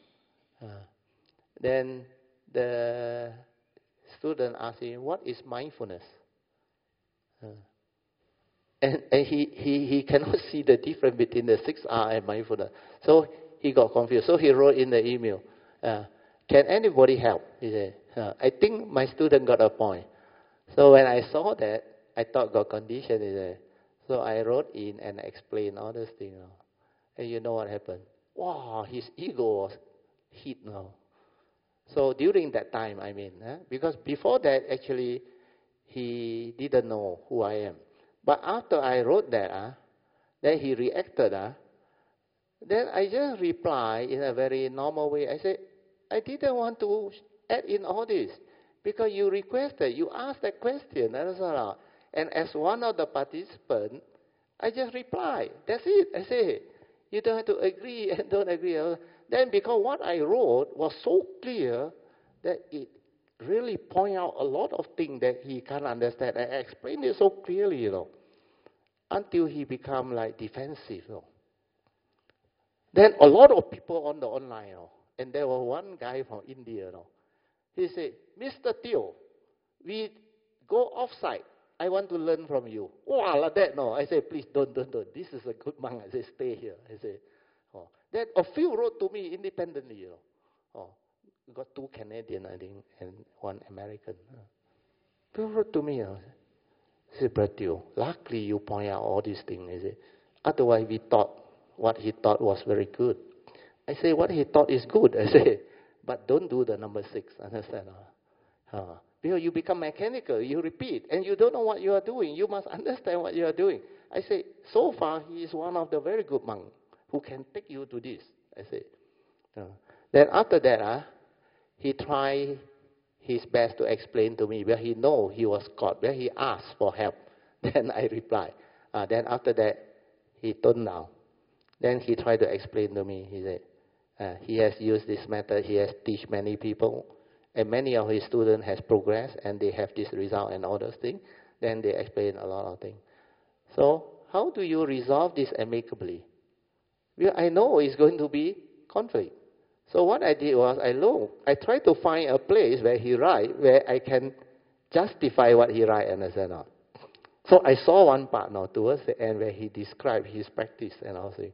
Then the student asked him, what is mindfulness? And he cannot see the difference between the 6R and mindfulness. So he got confused. So he wrote in the email, can anybody help? He said, I think my student got a point. So when I saw that, I thought got condition. He said, so I wrote in and explained all these things. And you know what happened? Wow, his ego was hit now. So during that time, because before that, actually, he didn't know who I am. But after I wrote that, then he reacted. Then I just replied in a very normal way. I said, I didn't want to add in all this because you requested, you asked that question. And as one of the participants, I just replied. That's it. I say, you don't have to agree and don't agree. Then because what I wrote was so clear that it really point out a lot of things that he can't understand. I explained it so clearly, until he become like defensive. Then a lot of people on the online, and there was one guy from India. He said, Mr. Teo, we go off-site. I want to learn from you. Oh, like that, no. I said, please don't. This is a good monk. I said, stay here. I said, Then a few wrote to me independently. We got 2 Canadian, I think, and 1 American. Few wrote to me. I said, Brother Teo, luckily you point out all these things. I said, otherwise we thought what he thought was very good. I say, what he thought is good. I say, but don't do the number 6. Understand? Because you become mechanical, you repeat, and you don't know what you are doing. You must understand what you are doing. I say, so far he is one of the very good monks who can take you to this. I say. Then after that, he tried his best to explain to me where he know he was caught, where he asked for help. Then I replied. Then after that, he toned down. Then he tried to explain to me. He said, he has used this method. He has teach many people. And many of his students has progressed. And they have this result and all those things. Then they explain a lot of things. So how do you resolve this amicably? Well, I know it's going to be conflict. So what I did was I tried to find a place where he write, where I can justify what he write, understand not? So I saw one part now towards the end where he described his practice, and I was saying,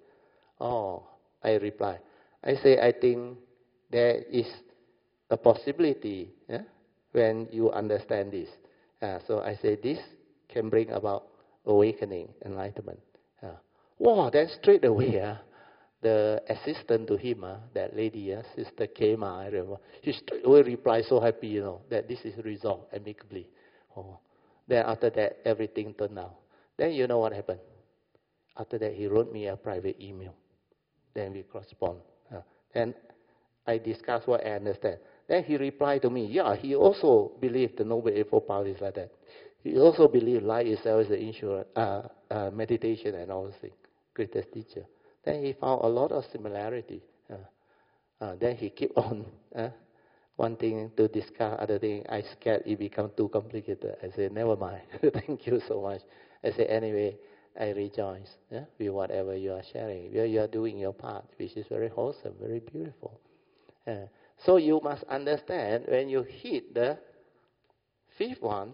I reply. I say, I think there is a possibility when you understand this. So I say, this can bring about awakening, enlightenment. Wow, then straight away, the assistant to him, that lady, Sister Kema, I remember, she straight away replied so happy, that this is resolved amicably. Then after that, everything turned out. Then you know what happened? After that, he wrote me a private email. Then we correspond. Then I discussed what I understand. Then he replied to me, he also believed the Noble Eightfold Path is like that. He also believed life itself is the insurance, meditation and all those things. Greatest teacher. Then he found a lot of similarity. Then he keep on one thing to discuss, other thing. I scared it become too complicated. I said, never mind. Thank you so much. I said, anyway, I rejoice with whatever you are sharing. You are doing your part, which is very wholesome, very beautiful. So you must understand when you hit the 5th one,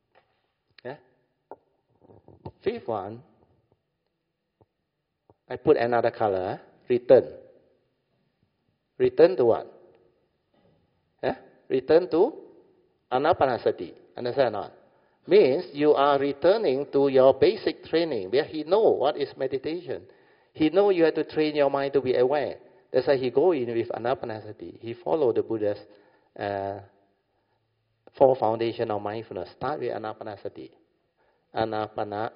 I put another color, return. Return to what? Return to Anapanasati. Understand or not? Means you are returning to your basic training where he know what is meditation. He know you have to train your mind to be aware. That's why he go in with Anapanasati. He follow the Buddha's 4 foundation of mindfulness. Start with Anapanasati. Anapanasati.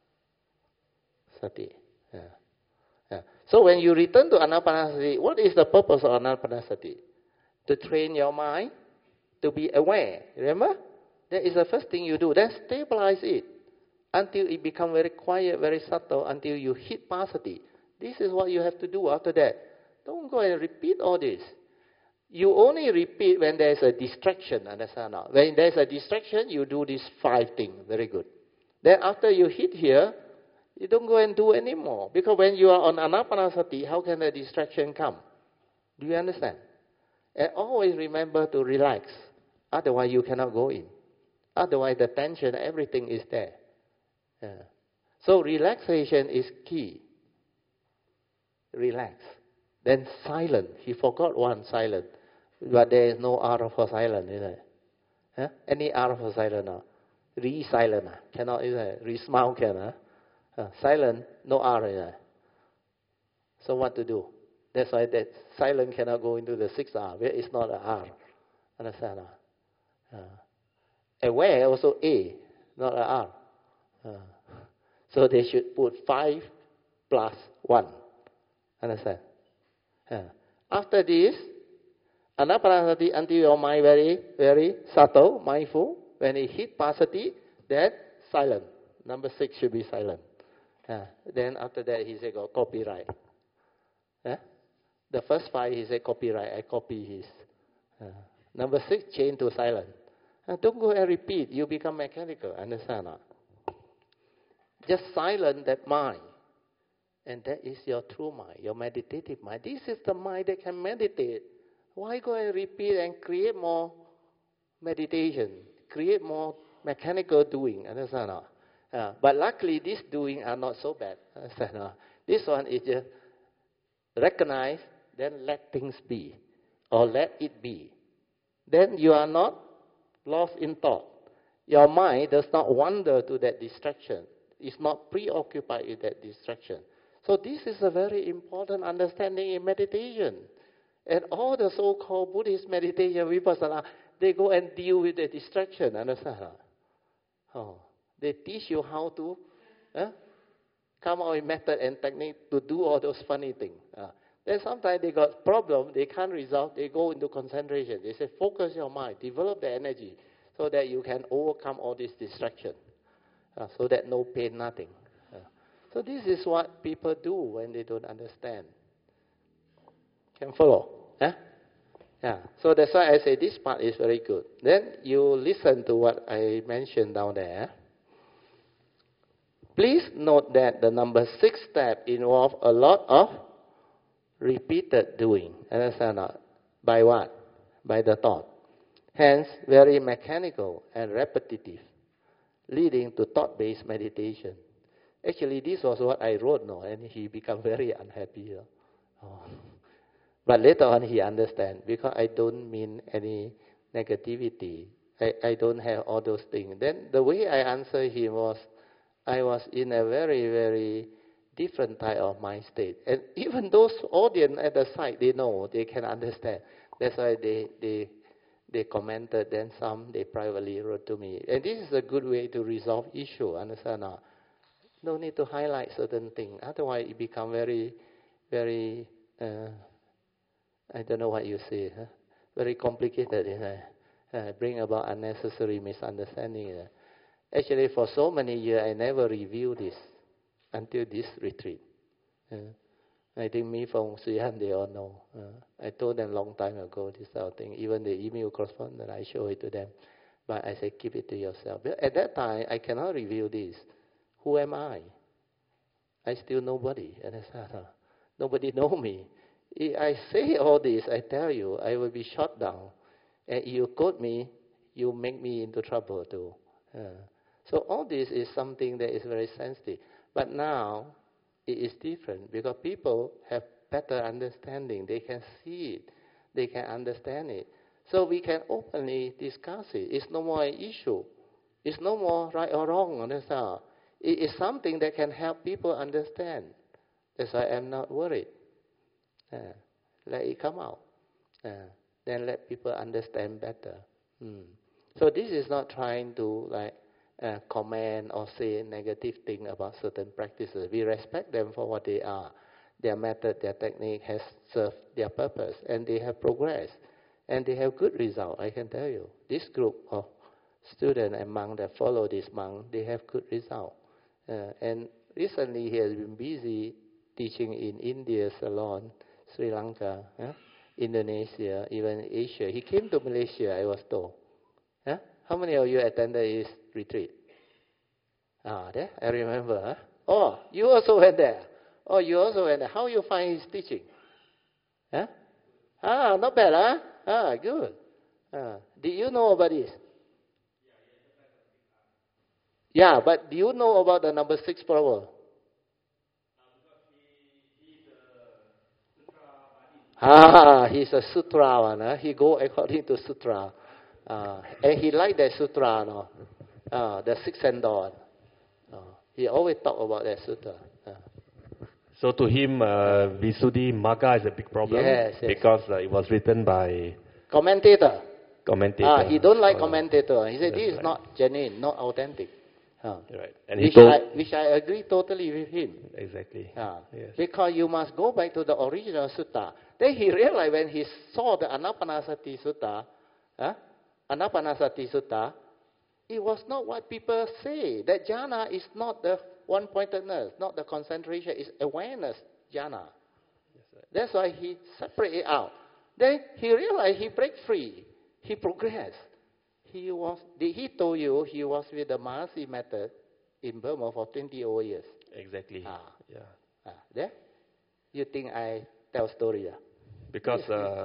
So when you return to Anapanasati, what is the purpose of Anapanasati? To train your mind to be aware. Remember? That is the first thing you do. Then stabilize it until it becomes very quiet, very subtle, until you hit passaddhi. This is what you have to do after that. Don't go and repeat all this. You only repeat when there's a distraction. Understand now? When there's a distraction, you do these 5 things. Very good. Then after you hit here, you don't go and do anymore. Because when you are on Anapanasati, how can the distraction come? Do you understand? And always remember to relax. Otherwise, you cannot go in. Otherwise, the tension, everything is there. So relaxation is key. Relax. Then silent. He forgot one, silent. But there is no R for silent, is it? Huh? Any R for silent now? Re-silent. Cannot, is it? Re-smile can. Silent, no R, is it? So what to do? That's why that silent cannot go into the 6R. It's not an R. Understand? Aware also A, not an R. So they should put 5 plus 1. Understand? After this, anapanasati until your mind very, very subtle, mindful. When it hit pasati, then silent. Number 6 should be silent. Then after that, he said, got copyright. The first 5, he said, copyright. I copy his. Number 6, change to silent. Don't go and repeat. You become mechanical. Understand? Just silent that mind. And that is your true mind, your meditative mind. This is the mind that can meditate. Why go and repeat and create more meditation, create more mechanical doing? Understand? But luckily, these doing are not so bad. Understand? This one is just recognize, then let things be, or let it be. Then you are not lost in thought. Your mind does not wander to that distraction. It's not preoccupied with that distraction. So this is a very important understanding in meditation. And all the so-called Buddhist meditation, vipassana, they go and deal with the distraction. Understand? They teach you how to come up with method and technique to do all those funny things. Then sometimes they got problem, they can't resolve, they go into concentration. They say, focus your mind, develop the energy, so that you can overcome all this distraction. So that no pain, nothing. So this is what people do when they don't understand. Can follow? So that's why I say this part is very good. Then you listen to what I mentioned down there. Please note that the number 6 step involves a lot of repeated doing. Understand? By what? By the thought. Hence, very mechanical and repetitive, leading to thought-based meditation. Actually, this was what I wrote now, and he became very unhappy. But later on, he understands, because I don't mean any negativity. I don't have all those things. Then the way I answered him was, I was in a very, very different type of mind state. And even those audience at the side, they know, they can understand. That's why they commented, then some, they privately wrote to me. And this is a good way to resolve issue, understand? No need to highlight certain things. Otherwise, it become very, very, I don't know what you say, very complicated. Bring about unnecessary misunderstanding. Actually, for so many years, I never reviewed this until this retreat. I think me from Suyan, they all know. I told them long time ago this sort of thing. Even the email correspondence, I show it to them. But I say, keep it to yourself. But at that time, I cannot review this. Who am I? I still nobody. Nobody know me. If I say all this, I tell you, I will be shot down. And you quote me, you make me into trouble too. So all this is something that is very sensitive. But now, it is different because people have better understanding. They can see it. They can understand it. So we can openly discuss it. It's no more an issue. It's no more right or wrong. Understand? It is something that can help people understand. That's why I'm not worried. Let it come out. Then let people understand better. So this is not trying to comment or say negative thing about certain practices. We respect them for what they are. Their method, their technique has served their purpose, and they have progressed, and they have good result. I can tell you, this group of students and monks that follow this monk, they have good result. And recently, he has been busy teaching in India, Ceylon, Sri Lanka, Indonesia, even Asia. He came to Malaysia, I was told. How many of you attended his retreat? There, I remember. Oh, you also went there. Oh, you also went there. How you find his teaching? Not bad, Good. Did you know about this? Yeah, but do you know about the number 6 power? He's a sutra one. He go according to sutra. And he like that sutra, no? The six sandal. He always talk about that sutra. So to him, Visuddhimagga is a big problem. Yes. Because it was written by Commentator. commentator. He don't like commentator. He said That's this is right. not genuine, not authentic. Right. And he told Which I agree totally with him. exactly. Yes. Because you must go back to the original sutta. Then he realized when he saw the Anapanasati Sutta, it was not what people say. That jhana is not the one-pointedness, not the concentration, it's awareness jhana. That's why he separated it out. Then he realized he break free. He progressed. He told you he was with the Mahasi method in Burma for 20 over years. Exactly. There? You think I tell story? Because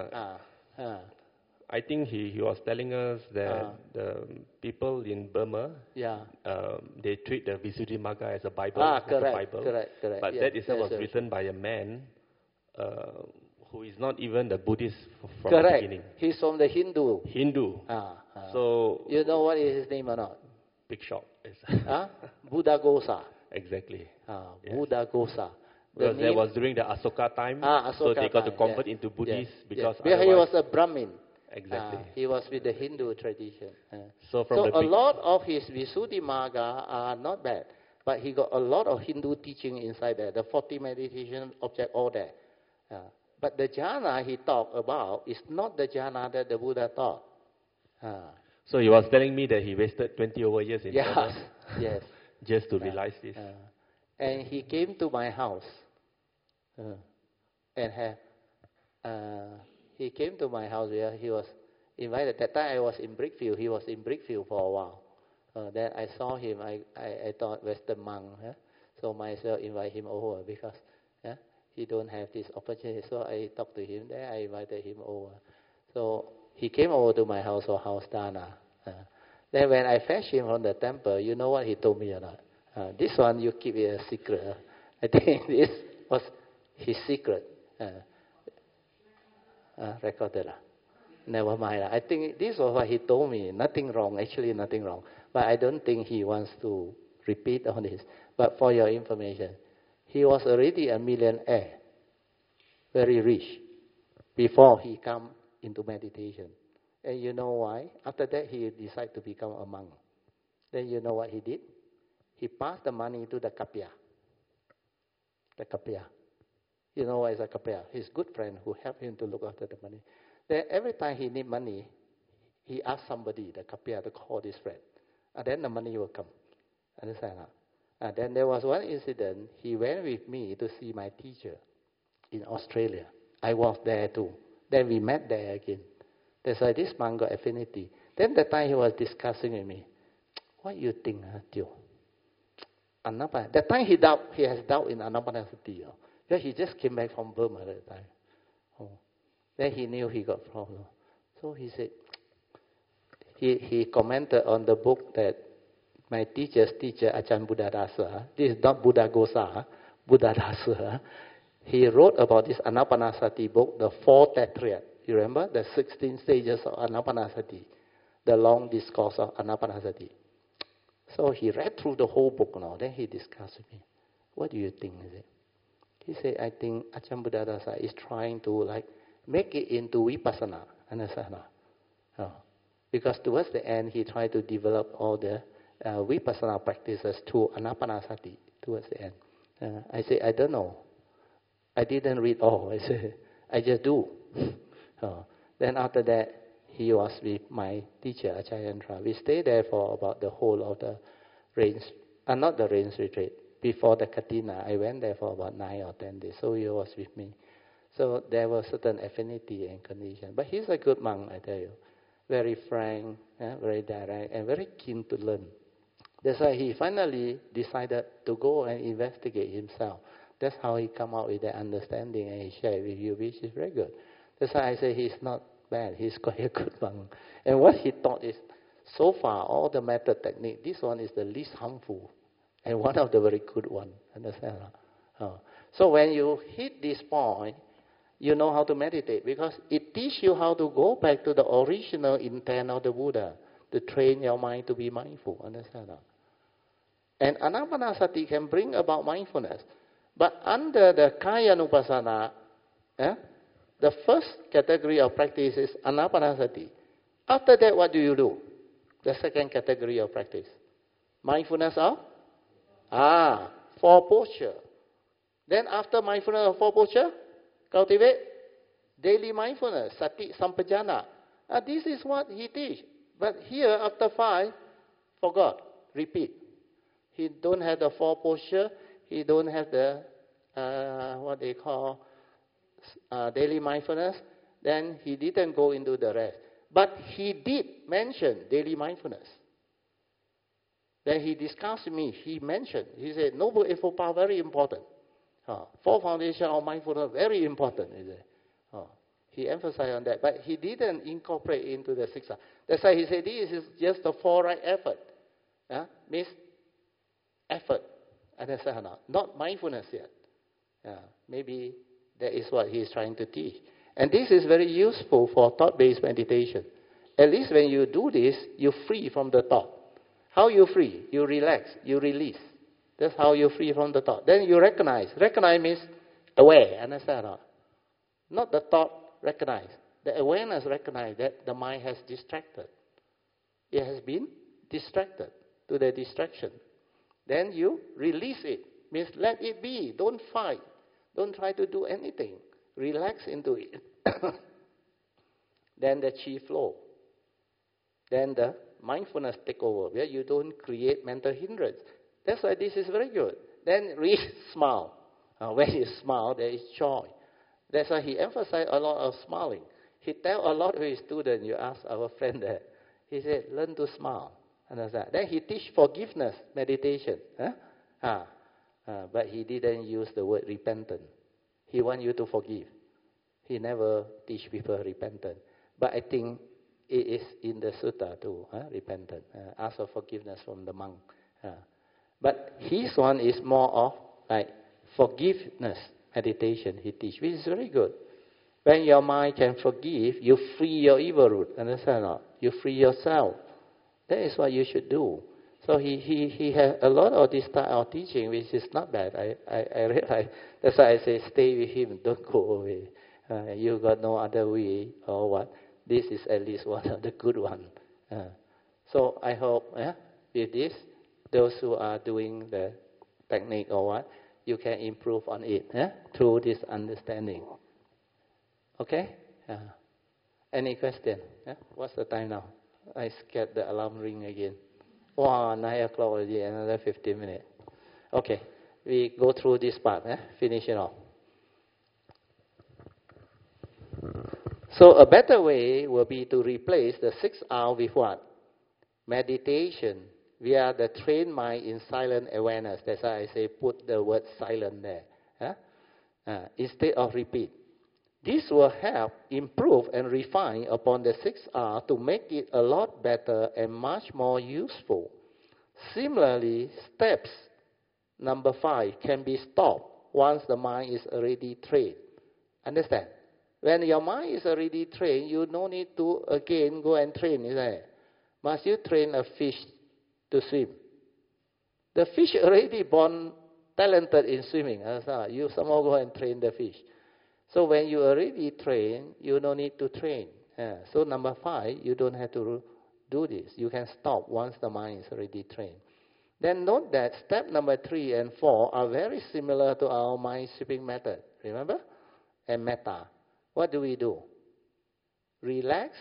I think he was telling us that the people in Burma, they treat the Visuddhimagga as a Bible. Correct. But that itself was written by a man who is not even the Buddhist from the beginning. He's from the Hindu. So you know what is his name or not? Big shock. Buddhaghosa. Exactly. Buddhaghosa. Because that was during the Ashoka time. So they got to convert into Buddhist because he was a Brahmin. Exactly. He was with the Hindu tradition. So a lot of his Visuddhimagga are not bad. But he got a lot of Hindu teaching inside there. The 40 meditation object, all there. But the jhana he talked about is not the jhana that the Buddha taught. So he was telling me that he wasted 20 over years in Burma. Yes. Just to realize this. And he came to my house. He came to my house where he was invited. That time I was in Brickfield. He was in Brickfield for a while. Then I saw him. I thought Western monk. So myself invite him over because he don't have this opportunity. So I talked to him. Then I invited him over. So he came over to my house for house dana. Then when I fetched him from the temple, you know what he told me or not? This one you keep it a secret. I think this was his secret. Recorded. Never mind. I think this was what he told me. Nothing wrong. Actually, nothing wrong. But I don't think he wants to repeat on this. But for your information, he was already a millionaire, very rich, before he come into meditation. And you know why? After that, he decided to become a monk. Then you know what he did? He passed the money to the kapya. The kapya. You know what is a kapya? His good friend who helped him to look after the money. Then every time he need money, he asked somebody, the kapya, to call this friend. And then the money will come. Understand? And then there was one incident. He went with me to see my teacher in Australia. I was there too. Then we met there again. That's why this monk got affinity. Then that time he was discussing with me. What you think, Tio? That time he has doubt in Anapanasati. Because he just came back from Burma at that time. Then he knew he got problem. So he said, he commented on the book that my teacher's teacher, Ajahn Buddhadasa, this is not Buddhaghosa, Buddhadasa, he wrote about this Anapanasati book, the 4 Tetrad. You remember? The 16 stages of Anapanasati, the long discourse of Anapanasati. So he read through the whole book now. Then he discussed with me. What do you think? He said, I think Ajahn Buddhadasa is trying to make it into Vipassana. Understand? Because towards the end, he tried to develop all the Vipassana practices to Anapanasati towards the end. I said, I don't know. I didn't read all. I said, I just do. Then after that, he was with my teacher, Achayandra. We stayed there for about the whole of the rains, not the rains retreat. Before the Katina, I went there for about 9 or 10 days. So he was with me. So there was certain affinity and condition. But he's a good monk, I tell you. Very frank, very direct, and very keen to learn. That's why he finally decided to go and investigate himself. That's how he come out with that understanding, and he shared with you, which is very good. That's why I say he's not bad. He's quite a good monk. And what he taught is So far, all the method technique, this one is the least harmful and one of the very good one. Understand? So when you hit this point, you know how to meditate because it teaches you how to go back to the original intent of the Buddha to train your mind to be mindful. Understand? And Anapanasati can bring about mindfulness. But under the Kayanupassana, the first category of practice is Anapanasati. After that, what do? The second category of practice. Mindfulness of? Four posture. Then after mindfulness of four posture, cultivate daily mindfulness, sati sampajana. This is what he teach. But here, after 5, forgot, repeat. He don't have the four posture. He don't have the, what they call, daily mindfulness. Then he didn't go into the rest. But he did mention daily mindfulness. Then he discussed with me. He mentioned, he said, Noble Eightfold Path, very important. Four foundation of mindfulness, very important. He emphasized on that. But he didn't incorporate into the 6 hours. That's why he said, this is just the 4 right effort. Means effort. Understand? Not mindfulness yet. Maybe that is what he is trying to teach. And this is very useful for thought-based meditation. At least when you do this, you're free from the thought. How you free? You relax, you release. That's how you're free from the thought. Then you recognize. Recognize means aware. Understand? Not the thought recognize. The awareness recognize that the mind has distracted. It has been distracted to the distraction. Then you release it. Means let it be. Don't fight. Don't try to do anything. Relax into it. Then the chi flow. Then the mindfulness take over, where you don't create mental hindrance. That's why this is very good. Then smile. When you smile, there is joy. That's why he emphasized a lot of smiling. He tell a lot of his students, you ask our friend there, he said, learn to smile. Understand? Then he teach forgiveness meditation. But he didn't use the word repentant. He want you to forgive. He never teach people repentant. But I think it is in the sutta too, repentant. Ask for forgiveness from the monk. But his one is more of like forgiveness meditation he teach, which is very good. When your mind can forgive, you free your evil root. Understand or not? You free yourself. That is what you should do. So he has a lot of this type of teaching, which is not bad. I realize. That's why I say stay with him, don't go away. You got no other way or what. This is at least one of the good one. So I hope with this, those who are doing the technique or what, you can improve on it through this understanding. Okay? Any question? What's the time now? I scared the alarm ring again. 9 o'clock already, another 15 minutes. Okay, we go through this part, finish it off. So a better way will be to replace the 6 hours with what? Meditation via the trained mind in silent awareness. That's why I say put the word silent there. Instead of repeat. This will help improve and refine upon the 6 hours to make it a lot better and much more useful. Similarly, steps number 5 can be stopped once the mind is already trained. Understand? When your mind is already trained, you no need to again go and train, isn't it? Must you train a fish to swim? The fish already born talented in swimming. You somehow go and train the fish. So when you already train, you don't need to train. So number 5, you don't have to do this. You can stop once the mind is already trained. Then note that step number 3 and 4 are very similar to our mind sweeping method. Remember? And metta. What do we do? Relax.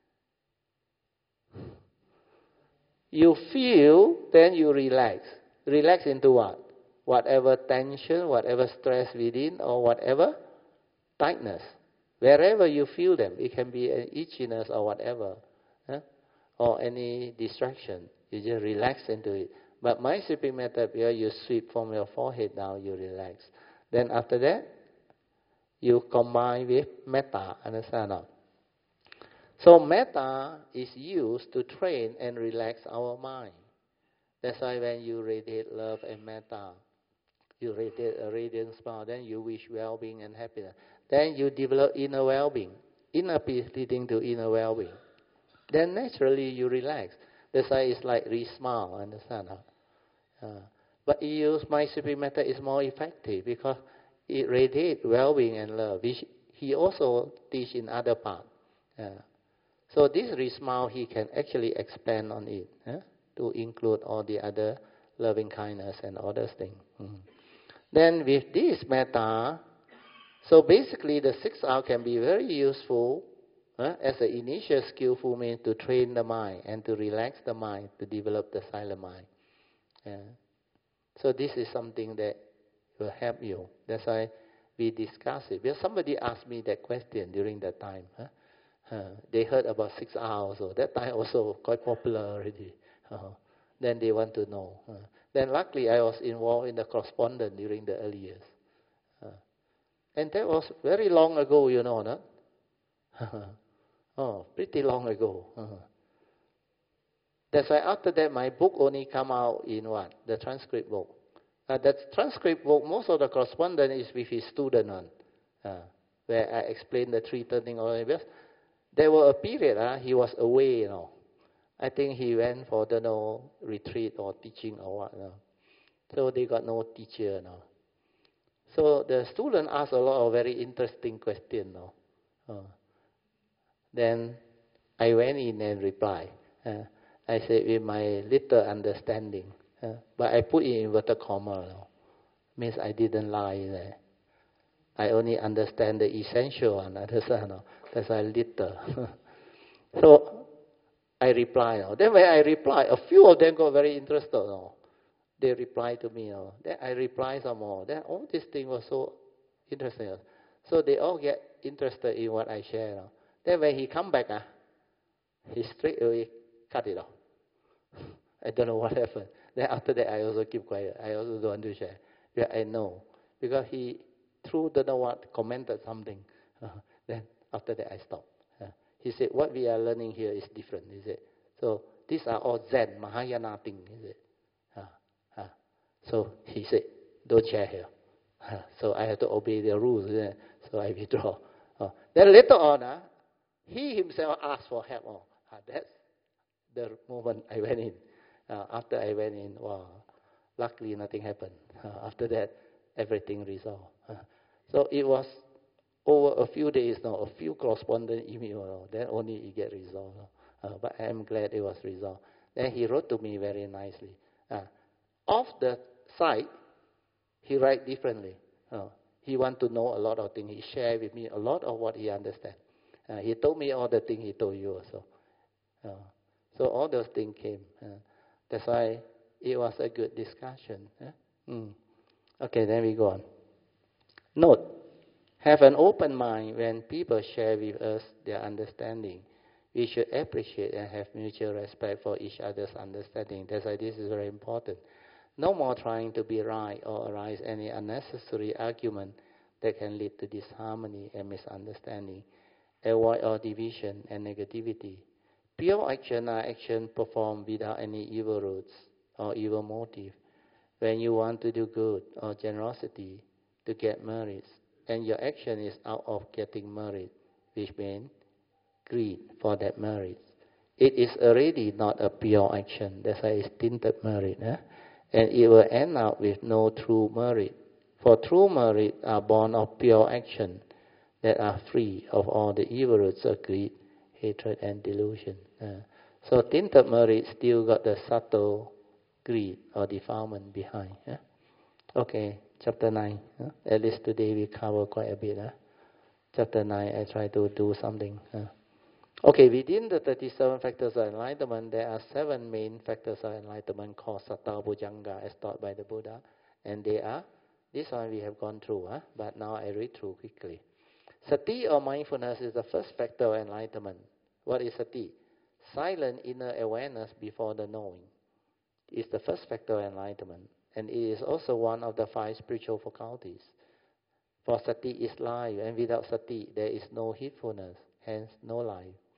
You feel, then you relax. Relax into what? Whatever tension, whatever stress within, or whatever tightness. Wherever you feel them, it can be an itchiness or whatever, or any distraction. You just relax into it. But my sweeping method, where you sweep from your forehead down, you relax. Then after that, you combine with metta. Understand or not? So metta is used to train and relax our mind. That's why when you radiate love and metta, you radiate a radiant smile, then you wish well-being and happiness. Then you develop inner well-being. Inner peace leading to inner well-being. Then naturally you relax. That's why it's like re-smile, understand? But my supreme metta is more effective because it radiates well-being and love, which he also teach in other parts. So this re-smile, he can actually expand on it to include all the other loving kindness and other things. Then with this metta, so basically the 6R can be very useful as an initial skillful means to train the mind and to relax the mind, to develop the silent mind. So this is something that will help you. That's why we discuss it. Because somebody asked me that question during that time. They heard about 6R also. That time also quite popular already. Then they want to know. Then luckily I was involved in the correspondence during the early years. And that was very long ago, you know, no? Pretty long ago. That's why after that my book only come out in what? The transcript book. That transcript book, most of the correspondence is with his student on, where I explain the three turning organs. There were a period he was away, you know. I think he went for, don't know, retreat or teaching or what. You know. So they got no teacher now. So the student asked a lot of very interesting questions. Then I went in and replied. I said, with my little understanding. But I put in inverted comma. Means I didn't lie there. I only understand the essential one. That's why little. So I reply. Then when I reply, a few of them got very interested. They reply to me. Then I reply some more. Then all this thing was so interesting. So they all get interested in what I share. Then when he come back, he straight away cut it off. I don't know what happened. Then after that, I also keep quiet. I also don't want to share. Yeah, I know. Because he, through don't know what, commented something. Then after that, I stopped. He said, what we are learning here is different. He said, so these are all Zen, Mahayana things. He said. So he said, don't share here. So I have to obey the rules. So I withdraw. Then later on, he himself asked for help. That's the moment I went in. After I went in, luckily nothing happened. After that, everything resolved. So it was over a few days now, a few correspondence email, then only it get resolved. But I am glad it was resolved. Then he wrote to me very nicely. Off the site, he write differently. He want to know a lot of things. He shared with me a lot of what he understand. He told me all the things he told you also. So all those things came. That's why it was a good discussion. Okay, then we go on. Note, have an open mind when people share with us their understanding. We should appreciate and have mutual respect for each other's understanding. That's why this is very important. No more trying to be right or arise any unnecessary argument that can lead to disharmony and misunderstanding. Avoid all division and negativity. Pure action are action performed without any evil roots or evil motive. When you want to do good or generosity to get merits, and your action is out of getting merit, which means greed for that merit, it is already not a pure action. That's why it's tinted merit. And it will end up with no true merit. For true merit are born of pure action that are free of all the evil roots of greed, hatred, and delusion. So tinted merit still got the subtle greed or defilement behind. Okay, chapter 9. At least today we cover quite a bit. Chapter 9, I try to do something. Okay, within the 37 factors of enlightenment, there are 7 main factors of enlightenment called Sattva Bhujanga as taught by the Buddha. And they are, this one we have gone through, but now I read through quickly. Sati or mindfulness is the first factor of enlightenment. What is sati? Silent inner awareness before the knowing is the first factor of enlightenment. And it is also one of the 5 spiritual faculties. For sati is life, and without sati there is no heedfulness, hence no life.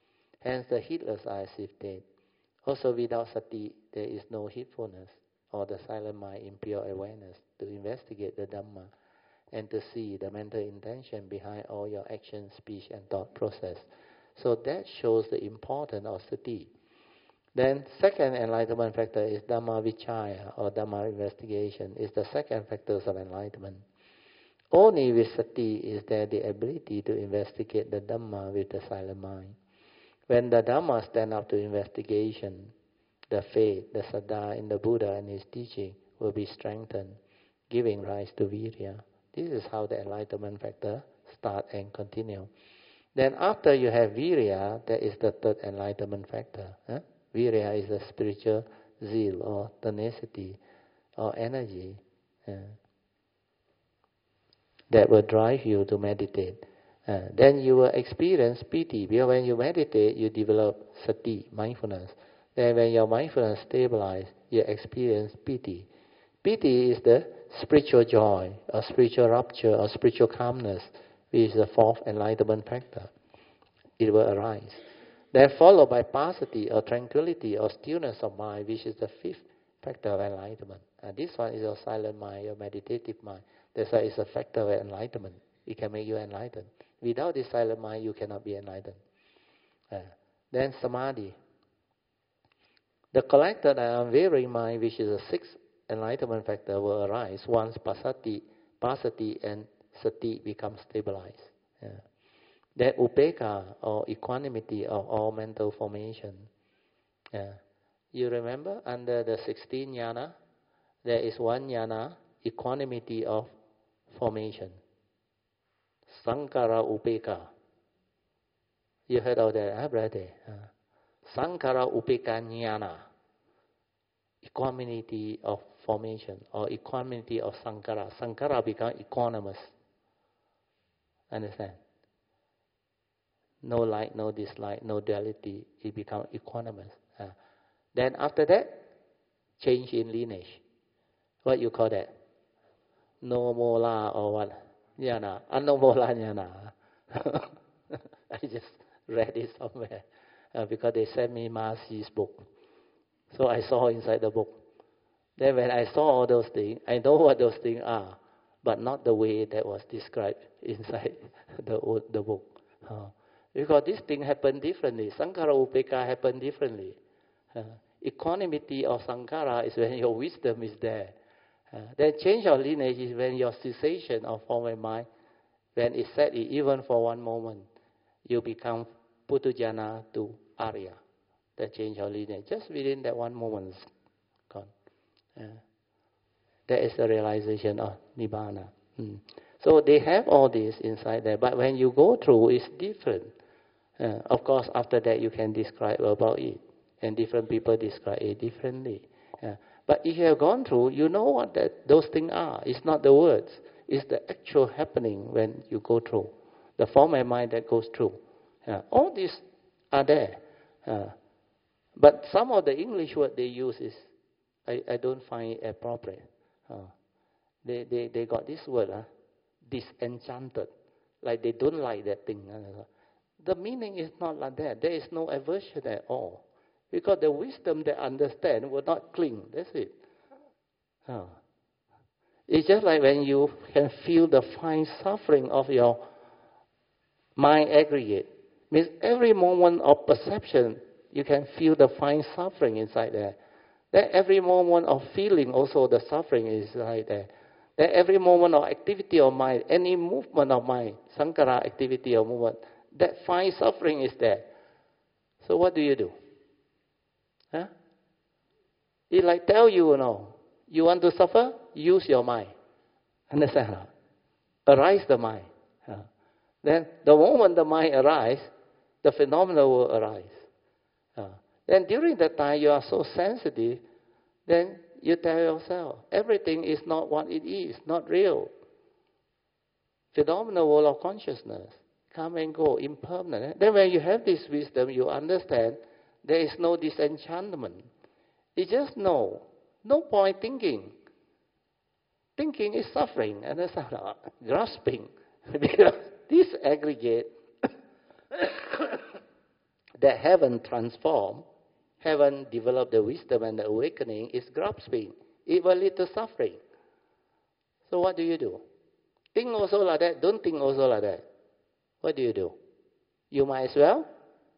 Hence the heedless are as if dead. Also without sati, there is no heedfulness or the silent mind in pure awareness to investigate the Dhamma and to see the mental intention behind all your action, speech and thought process. So that shows the importance of sati. Then second enlightenment factor is Dhamma Vichaya or Dhamma investigation, is the second factor of enlightenment. Only with sati is there the ability to investigate the Dhamma with the silent mind. When the Dhamma stand up to investigation, the faith, the saddha in the Buddha and his teaching will be strengthened, giving rise to virya. This is how the enlightenment factor start and continue. Then after you have virya, there is the third enlightenment factor. Virya is the spiritual zeal or tenacity or energy that will drive you to meditate. Then you will experience piti, because when you meditate, you develop sati, mindfulness. Then when your mindfulness stabilizes, you experience piti. Piti is the spiritual joy, or spiritual rapture, or spiritual calmness, which is the fourth enlightenment factor. It will arise. Then followed by passaddhi, or tranquility, or stillness of mind, which is the fifth factor of enlightenment. And this one is your silent mind, your meditative mind. That's why it's a factor of enlightenment. It can make you enlightened. Without this silent mind, you cannot be enlightened. Then samadhi. The collected and unwavering mind, which is the sixth enlightenment factor, will arise once passaddhi and sati become stabilized. Then upekkha, or equanimity of all mental formation. You remember under the 16 jnana, there is one jnana, equanimity of formation. Sankara upekkha. You heard of that, brother? Sankara upekkha jnana. Equanimity of formation, or equanimity of sankara. Sankara become equanimous. Understand? No like, no dislike, no duality. It becomes equanimous. Then after that, change in lineage. What you call that? No mola or what? Jnana. Anomola jnana. I just read it somewhere because they sent me Mahasi's book. So I saw inside the book. Then when I saw all those things, I know what those things are, but not the way that was described inside the book. Because this thing happened differently. Sankara upekkha happened differently. Equanimity of sankara is when your wisdom is there. Then change of lineage is when your cessation of form and mind, when it's set even for one moment, you become Puthujjana to Arya. The change of lineage, just within that one moment is gone. That is the realization of Nibbana. So they have all this inside there, but when you go through, it's different. Of course, after that you can describe about it, and different people describe it differently. But if you have gone through, you know what those things are. It's not the words. It's the actual happening when you go through. The form and mind that goes through. All these are there. But some of the English word they use is, I don't find it appropriate. They got this word, disenchanted. Like they don't like that thing. The meaning is not like that. There is no aversion at all. Because the wisdom they understand will not cling. That's it. It's just like when you can feel the fine suffering of your mind aggregate. Means every moment of perception, you can feel the fine suffering inside there. Then every moment of feeling also the suffering is right there. Then every moment of activity of mind, any movement of mind, sankara activity or movement, that fine suffering is there. So what do? It like tell you, you want to suffer? Use your mind. Understand? Arise the mind. Then the moment the mind arises, the phenomena will arise. Then during that time you are so sensitive, then you tell yourself, everything is not what it is, not real. Phenomenal world of consciousness, come and go, impermanent. Then when you have this wisdom, you understand there is no disenchantment. It's just no point thinking. Thinking is suffering, and that's grasping. Because this aggregate that haven't transformed, haven't developed the wisdom and the awakening, is grasping. It will lead to suffering. So what do? Think also like that. Don't think also like that. What do? You might as well.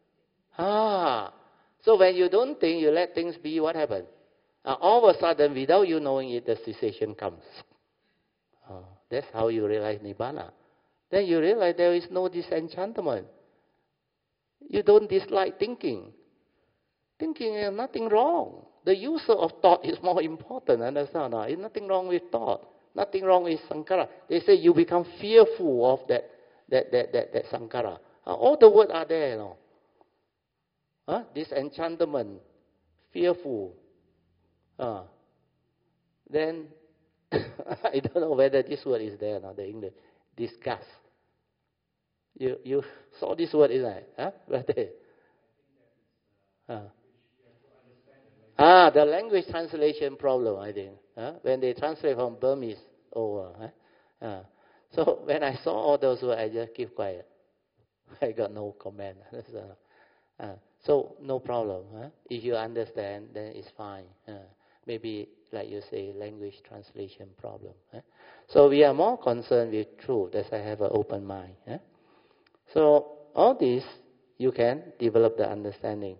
So when you don't think, you let things be, what happens? All of a sudden, without you knowing it, the cessation comes. That's how you realize Nibbana. Then you realize there is no disenchantment. You don't dislike thinking. Thinking is nothing wrong. The user of thought is more important. Understand? There's nothing wrong with thought. Nothing wrong with sankhara. They say you become fearful of that sankhara. All the words are there. Disenchantment, fearful. Then I don't know whether this word is there now. The English disgust. You saw this word, isn't it? Right there. The language translation problem, I think. When they translate from Burmese over. So when I saw all those words, I just keep quiet. I got no comment. So no problem. If you understand, then it's fine. Maybe, like you say, language translation problem. So we are more concerned with truth, as I have an open mind. So all this, you can develop the understanding.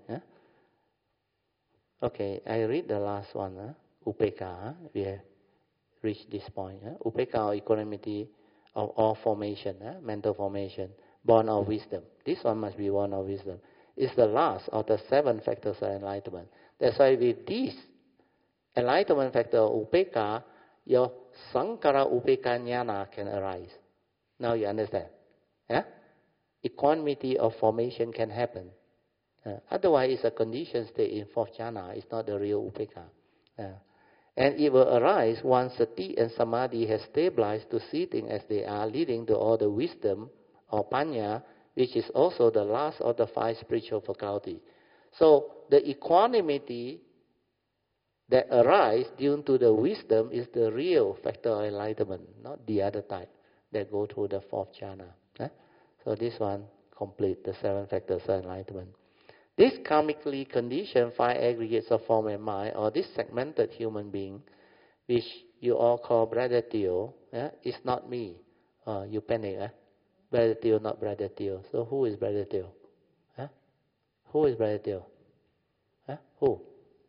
Okay, I read the last one. Upekkha. We have reached this point. Upekkha, or equanimity of all formation, mental formation, born of wisdom. This one must be born of wisdom. It's the last of the 7 factors of enlightenment. That's why with this enlightenment factor, upekkha, your sankhara upekkha jnana can arise. Now you understand? Equanimity of formation can happen. Otherwise, it's a conditioned state in 4th jhana. It's not the real upekkha. And it will arise once sati and samadhi has stabilized to see things as they are, leading to all the wisdom or panya, which is also the last of the 5 spiritual faculties. So the equanimity that arises due to the wisdom is the real factor of enlightenment, not the other type that go through the 4th jhana. So this one complete the 7 factors of enlightenment. This karmically conditioned 5 aggregates of form and mind, or this segmented human being, which you all call Brother Theo, is not me. You panic, Brother Theo, not Brother Theo. So who is Brother Theo? Who is Brother Theo? Who?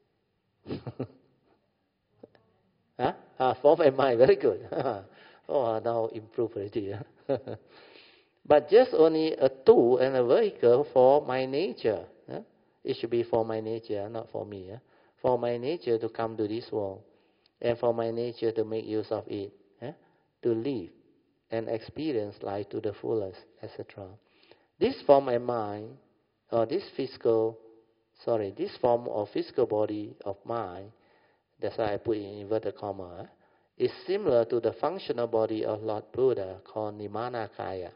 Form and mind, very good. Now improve already. But just only a tool and a vehicle for my nature. It should be for my nature, not for me. For my nature to come to this world, and for my nature to make use of it, to live and experience life to the fullest, etc. This form of mind, or this form of physical body of mind, that's why I put in inverted comma, is similar to the functional body of Lord Buddha called Nibbana-kaya,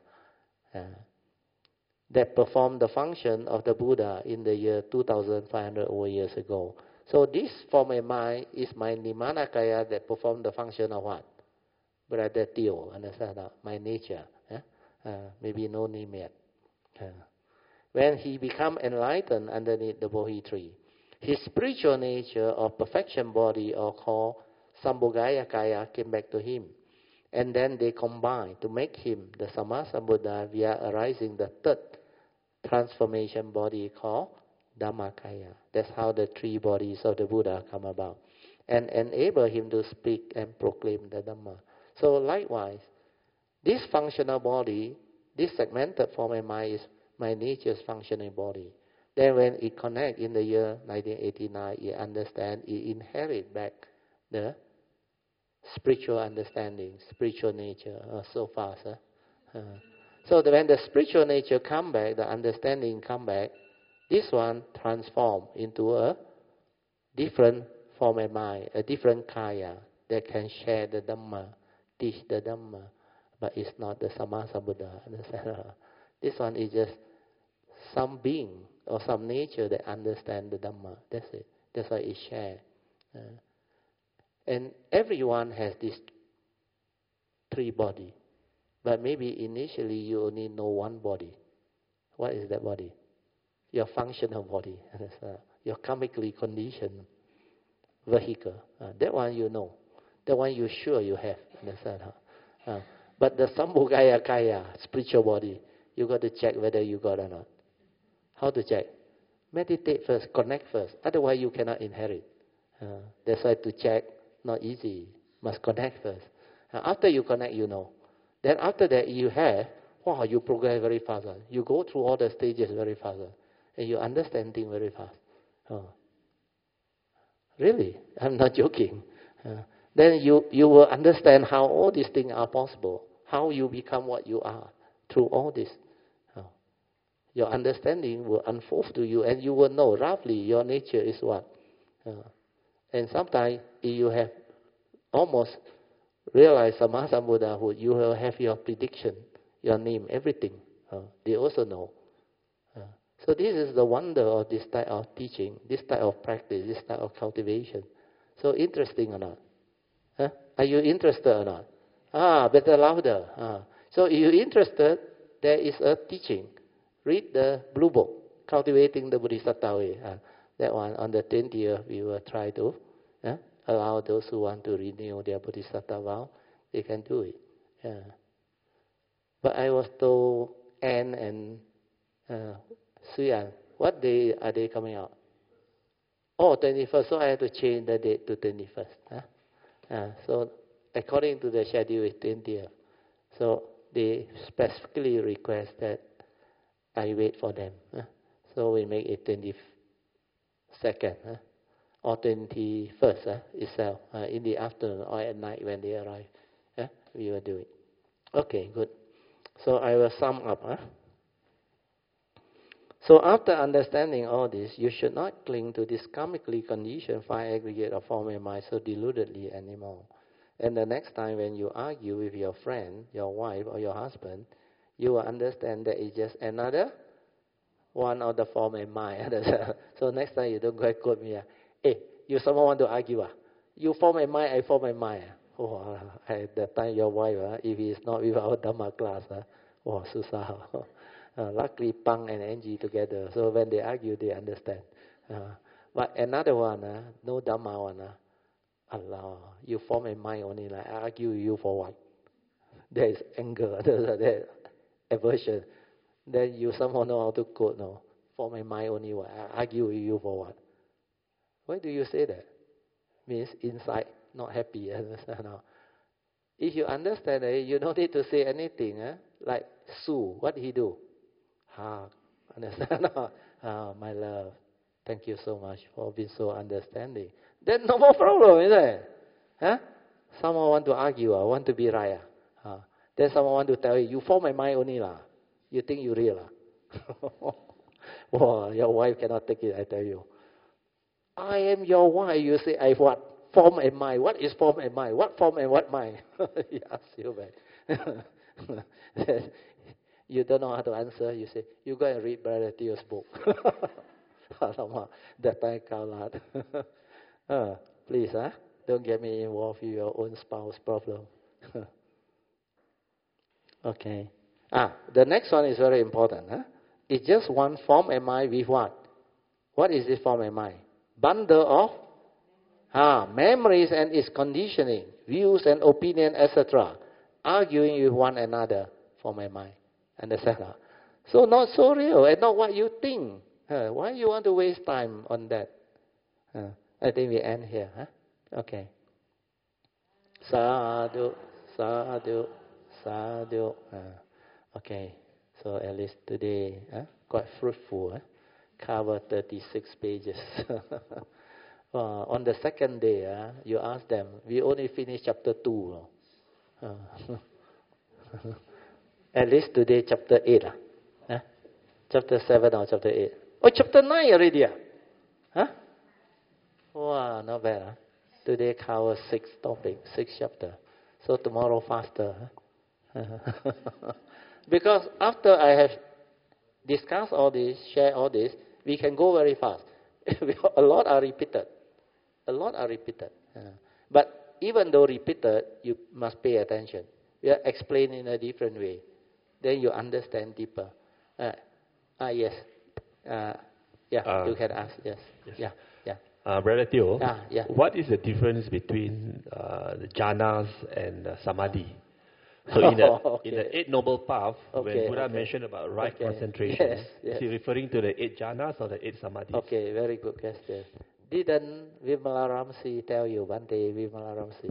that performed the function of the Buddha in the year 2,500 over years ago. So this form of mind is my Nibbana-kaya that performed the function of what? Brother Theo, understand that? My nature. Maybe no name yet. When he become enlightened underneath the Bodhi tree, his spiritual nature or perfection body, or called Sambhogaya-kaya, came back to him. And then they combine to make him the Sammasambuddha via arising the 3rd transformation body called Dhammakaya. That's how the 3 bodies of the Buddha come about. And enable him to speak and proclaim the Dhamma. So likewise, this functional body, this segmented form of mind is my nature's functioning body. Then when it connects in the year 1989, it understands, it inherits back the spiritual understanding, spiritual nature, so fast. So when the spiritual nature come back, the understanding come back, this one transform into a different form of mind, a different kaya that can share the Dhamma, teach the Dhamma, but it's not the Sammasambuddha. This one is just some being or some nature that understands the Dhamma. That's it. That's why it's shared. And everyone has these 3 bodies. But maybe initially you only know one body. What is that body? your functional body, your karmically conditioned vehicle. That one you know. That one you sure you have. Understand? But the Sambhogaya Kaya, spiritual body, you got to check whether you got or not. How to check? Meditate first, connect first. Otherwise you cannot inherit. That's why to check, not easy. Must connect first. After you connect, you know. Then after that you have, wow, you progress very fast. You go through all the stages very fast. And you understand things very fast. Really? I'm not joking. Then you will understand how all these things are possible. How you become what you are through all this. Your understanding will unfold to you, and you will know roughly your nature is what. And sometimes you have almost realized Sammasambuddhahood, you will have your prediction, your name, everything. They also know. So this is the wonder of this type of teaching, this type of practice, this type of cultivation. So interesting or not? Are you interested or not? Better louder. So if you're interested, there is a teaching. Read the blue book, Cultivating the Bodhisattva Way. That one, on the 20th, we will try to allow those who want to renew their Bodhisattva vow, they can do it. But I was told Anne and Suyan, what day are they coming out? 21st, so I have to change the date to 21st. So according to the schedule, it's 20th. So they specifically request that I wait for them. So we make it 22nd or 21st itself, in the afternoon or at night when they arrive. We will do it. Okay, good. So I will sum up. So after understanding all this, you should not cling to this karmically conditioned five aggregate of form and mind so deludedly anymore. And the next time when you argue with your friend, your wife, or your husband, you will understand that it's just another one of the form and mind. So next time you don't go and quote me. Hey, you someone want to argue? You form and mind, I form and mind. At that time your wife, if he is not with our Dhamma class, susah. Luckily Pang and Angie together. So when they argue, they understand. But another one, no Dhamma one, Allah, you form a mind only, like I argue with you for what? There is anger, there is aversion. Then you somehow know how to quote, no? Form a mind only, what? I argue with you for what? Why do you say that? Means inside not happy. If you understand it, you don't need to say anything. Like Sue, what did he do? Understand? My love, thank you so much for being so understanding. Then no more problem, is it? Someone want to argue, want to be right. Then someone want to tell you, you form my mind only lah. You think you real lah. Your wife cannot take it, I tell you. I am your wife. You say, I what? Form and mind. What is form and mind? What form and what mind? He asks you back. You don't know how to answer. You say, you go and read Brother Theo's book. That time count lot. Please, don't get me involved with your own spouse problem. Okay. The next one is very important. It's just one form and mind with what? What is this form and mind? Bundle of memories and its conditioning, views and opinion, etc. Arguing with one another, form and mind. Understand? So not so real and not what you think. Why you want to waste time on that? I think we end here. Okay. Sadhu, sadhu, sadhu. Okay. So at least today, quite fruitful. Cover 36 pages. On the second day, you ask them, we only finished chapter 2. At least today, chapter 8. Chapter 7 or chapter 8. Oh, chapter 9 already. Wow, not bad. Today covers 6 topics, 6 chapters. So tomorrow faster. Because after I have discussed all this, share all this, we can go very fast. A lot are repeated. But even though repeated, you must pay attention. We are explained in a different way. Then you understand deeper. Yes. You can ask. Yes. Yes. Yeah. Brother Teo, yeah. What is the difference between the jhanas and samadhi? So in the Eight Noble Path, when Buddha mentioned about right concentration, is he referring to the 8 jhanas or the 8 samadhis? Okay, very good question. Didn't Vimalaramsi tell you one day, Vimalaramsi?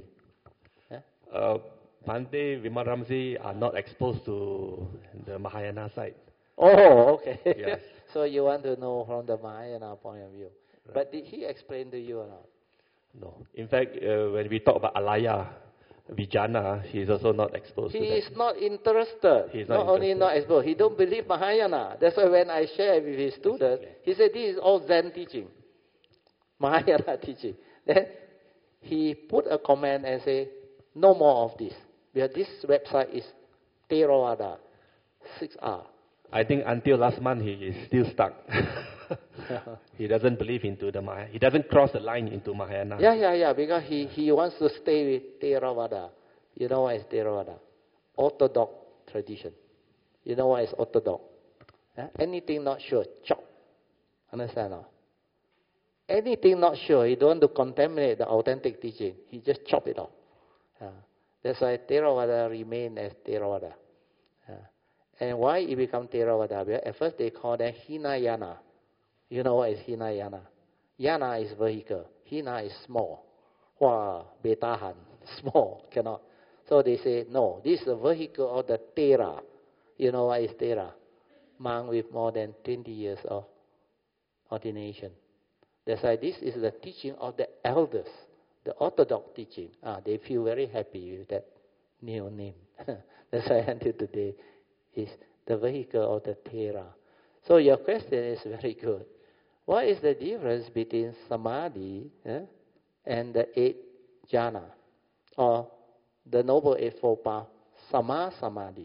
Bhante, Vimalaramsi are not exposed to the Mahayana side. Oh, okay. Yes. So you want to know from the Mahayana point of view. Right. But did he explain to you or not? No. In fact, when we talk about Alaya, Vijana, he is also not exposed to that. He is not interested. He is not only not exposed, he don't believe Mahayana. That's why when I share with his students, he said this is all Zen teaching. Mahayana teaching. Then he put a comment and say, no more of this. Because this website is Theravada, 6R. I think until last month he is still stuck. He doesn't believe into the Mahayana. He doesn't cross the line into Mahayana. Yeah, because he wants to stay with Theravada. You know what is Theravada? Orthodox tradition. You know what is orthodox? Anything not sure, chop. Understand or? Anything not sure, he don't want to contaminate the authentic teaching. He just chop it off. That's why Theravada remain as Theravada. And why it become Theravada? Because at first they call them Hinayana. You know what is Hinayana? Yana is vehicle. Hina is small. Wow, betahan, small, cannot. So they say, no, this is the vehicle of the Thera. You know what is Thera? Monk with more than 20 years of ordination. That's why this is the teaching of the elders, the orthodox teaching. They feel very happy with that new name. That's why until today is the vehicle of the Thera. So your question is very good. What is the difference between samadhi and the 8 jhana, or the Noble Eightfold Path, Sama Samadhi?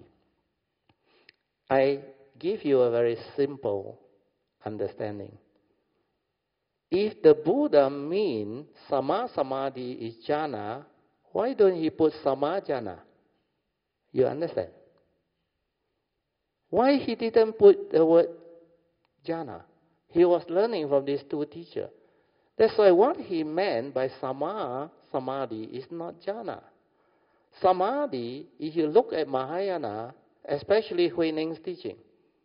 I give you a very simple understanding. If the Buddha means Sama Samadhi is jhana, why don't he put Sama Jhana? You understand? Why he didn't put the word jhana? He was learning from these 2 teachers. That's why what he meant by Sama Samadhi is not jhana. Samadhi, if you look at Mahayana, especially Huineng's teaching,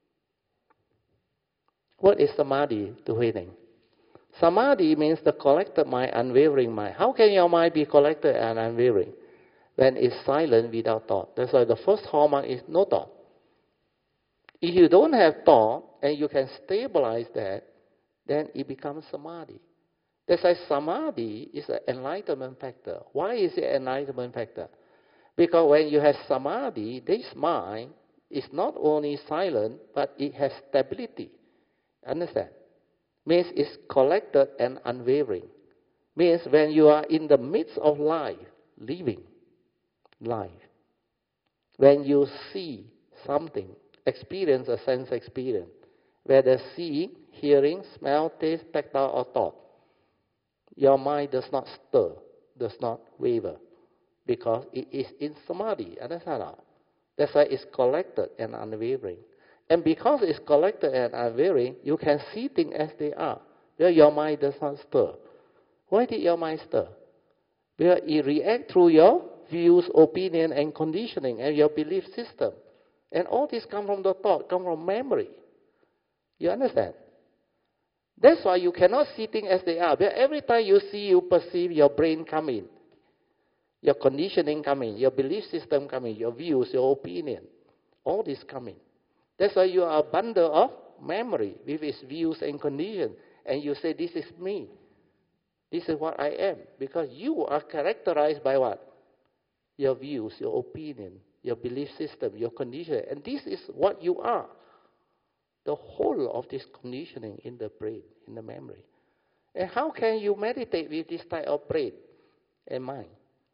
what is Samadhi to Huineng? Samadhi means the collected mind, unwavering mind. How can your mind be collected and unwavering? When it's silent without thought. That's why the first hallmark is no thought. If you don't have thought and you can stabilize that, then it becomes samadhi. That's why samadhi is an enlightenment factor. Why is it an enlightenment factor? Because when you have samadhi, this mind is not only silent, but it has stability. Understand? Means it's collected and unwavering. Means when you are in the midst of life, living life, when you see something, experience a sense experience, whether seeing, hearing, smell, taste, tactile, or thought, your mind does not stir, does not waver, because it is in samadhi. Understand? That's why it's collected and unwavering. And because it's collected and unwavering, you can see things as they are, where your mind does not stir. Why did your mind stir? Because it reacts through your views, opinion, and conditioning, and your belief system. And all this come from the thought, come from memory. You understand? That's why you cannot see things as they are. But every time you see, you perceive, your brain come in. Your conditioning come in. Your belief system come in. Your views, your opinion. All this come in. That's why you are a bundle of memory with its views and conditions. And you say, this is me. This is what I am. Because you are characterized by what? Your views, your opinion, your belief system, your condition. And this is what you are. The whole of this conditioning in the brain, in the memory. And how can you meditate with this type of brain and mind?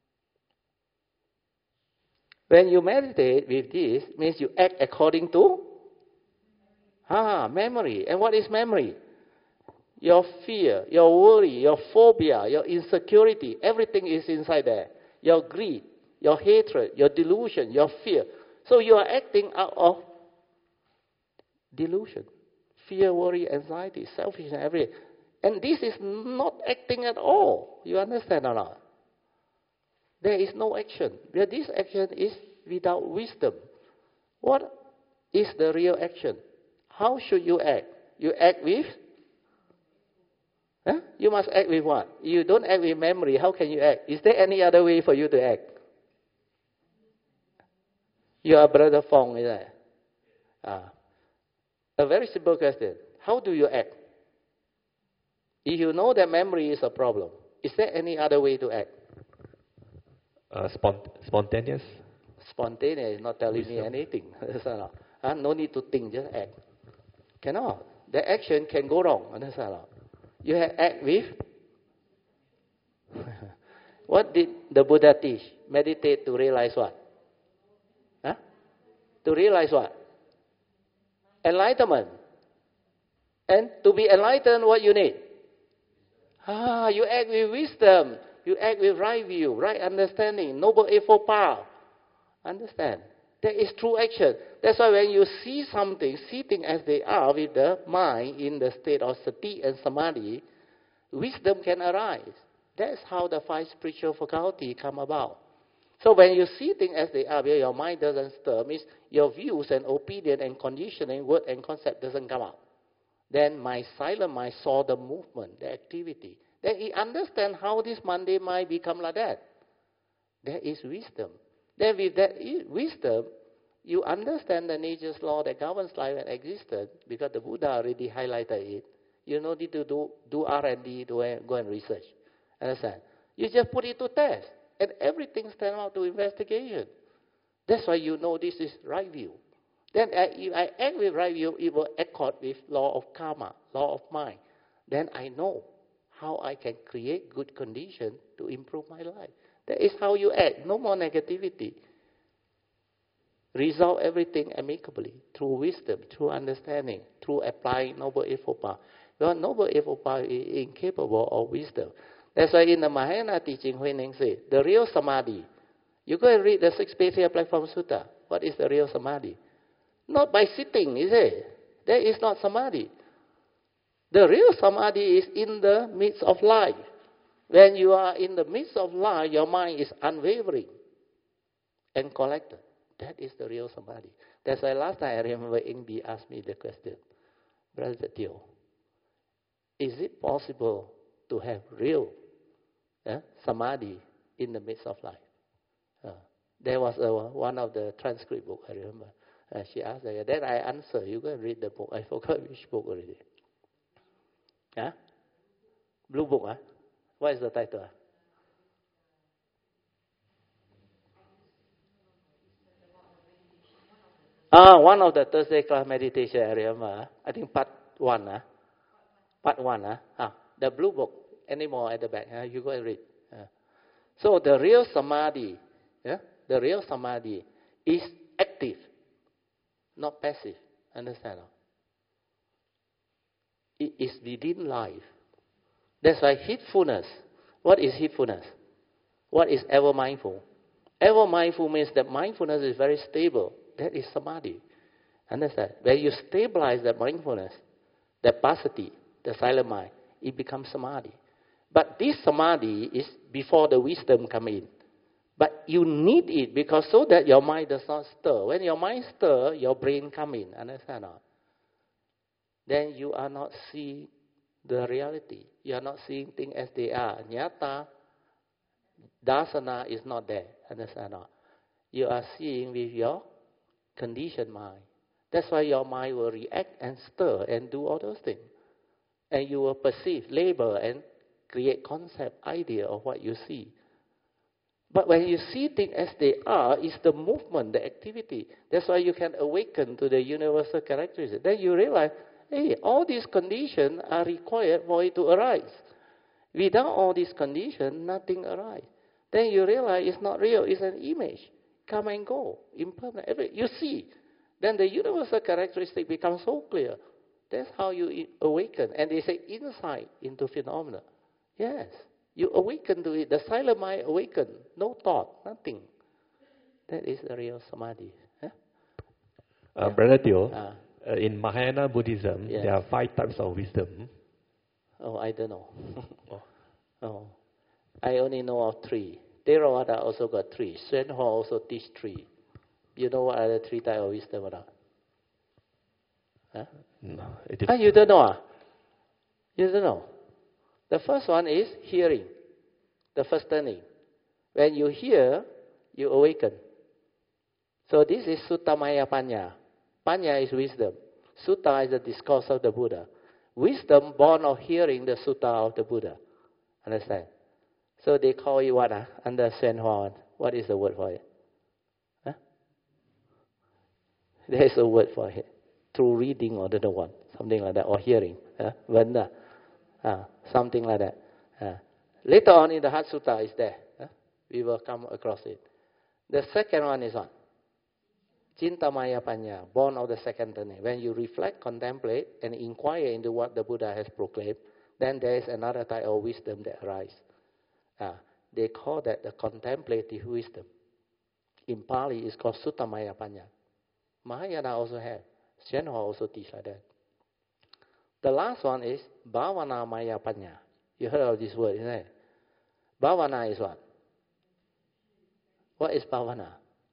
When you meditate with this, means you act according to memory. And what is memory? Your fear, your worry, your phobia, your insecurity, everything is inside there. Your greed, your hatred, your delusion, your fear. So you are acting out of delusion, fear, worry, anxiety, selfish, and everything. And this is not acting at all. You understand or not? There is no action. But this action is without wisdom. What is the real action? How should you act? You act with? You must act with what? You don't act with memory. How can you act? Is there any other way for you to act? You are Brother Fong, is that? A very simple question. How do you act? If you know that memory is a problem, is there any other way to act? Spontaneous. Spontaneous is not telling me anything. No need to think, just act. Cannot. The action can go wrong. Understand? You have act with. What did the Buddha teach? Meditate to realize what? To realize what? Enlightenment. And to be enlightened, what you need? You act with wisdom. You act with right view, right understanding, noble eightfold path. Understand? That is true action. That's why when you see something, see things as they are with the mind in the state of sati and samadhi, wisdom can arise. That's how the 5 spiritual faculties come about. So when you see things as they are, where your mind doesn't stir, means your views and opinion and conditioning, word and concept doesn't come out. Then my silent mind saw the movement, the activity. Then he understands how this mundane mind become like that. That is wisdom. Then with that wisdom, you understand the nature's law that governs life and existence, because the Buddha already highlighted it. You don't need to do R&D, go and research. Understand? You just put it to test. And everything stands out to investigation. That's why you know this is right view. Then if I act with right view, it will accord with law of karma, law of mind. Then I know how I can create good condition to improve my life. That is how you act. No more negativity. Resolve everything amicably, through wisdom, through understanding, through applying Noble Eightfold Path. Because Noble Eightfold Path is incapable of wisdom. That's why in the Mahayana teaching, Huineng said, the real samadhi, you go and read the 6 Pages Platform Sutta. What is the real samadhi? Not by sitting, is it? That is not samadhi. The real samadhi is in the midst of life. When you are in the midst of life, your mind is unwavering and collected. That is the real samadhi. That's why last time I remember Ingbi asked me the question, Brother Teo, is it possible to have real samadhi in the midst of life? There was one of the transcript book, I remember. She asked that. Then I answered, you go and read the book. I forgot which book already. Blue book, What is the title? One of the Thursday class meditation, I remember. I think part 1. Part 1. The blue book. Any more at the back? You go and read. So the real samadhi, the real samadhi is active, not passive. Understand? It is within life. That's why heedfulness. What is heedfulness? What is ever mindful? Ever mindful means that mindfulness is very stable. That is samadhi. Understand? When you stabilize that mindfulness, that passaddhi, the silent mind, it becomes samadhi. But this samadhi is before the wisdom come in. But you need it because so that your mind does not stir. When your mind stir, your brain come in. Understand? Then you are not seeing the reality. You are not seeing things as they are. Nyata, dasana is not there. Understand? You are seeing with your conditioned mind. That's why your mind will react and stir and do all those things. And you will perceive, label, and create concept, idea of what you see. But when you see things as they are, it's the movement, the activity. That's why you can awaken to the universal characteristics. Then you realize, hey, all these conditions are required for it to arise. Without all these conditions, nothing arises. Then you realize it's not real, it's an image. Come and go, impermanent. You see. Then the universal characteristic becomes so clear. That's how you awaken. And they say insight into phenomena. Yes. You awaken to it. The silent mind awaken. No thought, nothing. That is the real samadhi. Brother Teo, In Mahayana Buddhism, there are 5 types of wisdom. Oh, I don't know. I only know of 3. Theravada also got 3. Shen Ho also teach 3. You know what are the 3 types of wisdom or not? Huh? No. You don't know? You don't know. The first one is hearing. The first turning. When you hear, you awaken. So this is Suttamaya Panya. Panya is wisdom. Sutta is the discourse of the Buddha. Wisdom born of hearing the Sutta of the Buddha. Understand? So they call it what? Under Shen Hua, what is the word for it? Huh? There is a word for it. Through reading or the one. Something like that. Or hearing. Vanda. Something like that. Later on in the Heart Sutta is there. We will come across it. The second one is what? Cintamaya Panya, born of the second turning. When you reflect, contemplate, and inquire into what the Buddha has proclaimed, then there is another type of wisdom that arises. They call that the contemplative wisdom. In Pali, it's called Suttamaya Panya. Mahayana also have. Shen Ho also teach like that. The last one is Bhavana Maya Panya. You heard of this word, isn't it? Bhavana is what? What is Bhavana?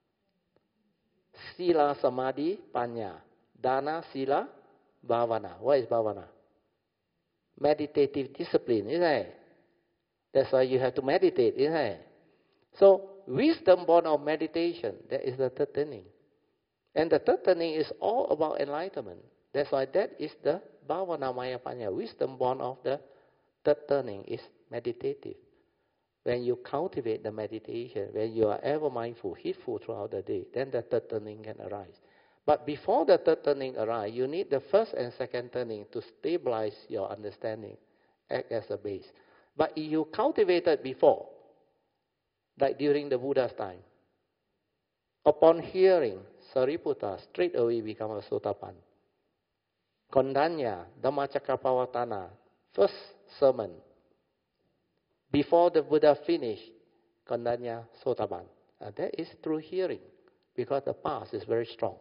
Sila Samadhi Panya. Dana Sila Bhavana. What is Bhavana? Meditative discipline, isn't it? That's why you have to meditate, isn't it? So, wisdom born of meditation, that is the third turning. And the third turning is all about enlightenment. That's why that is the Bhavana Maya Panya. Wisdom born of the third turning is meditative. When you cultivate the meditation, when you are ever mindful, heedful throughout the day, then the third turning can arise. But before the third turning arise, you need the first and second turning to stabilize your understanding, act as a base. But if you cultivate it before, like during the Buddha's time, upon hearing, Sariputta straight away become a Sotapan. Kondanya, Dhammacakkappavattana, first sermon, before the Buddha finished, Kondanya Sotapan. That is through hearing, because the past is very strong.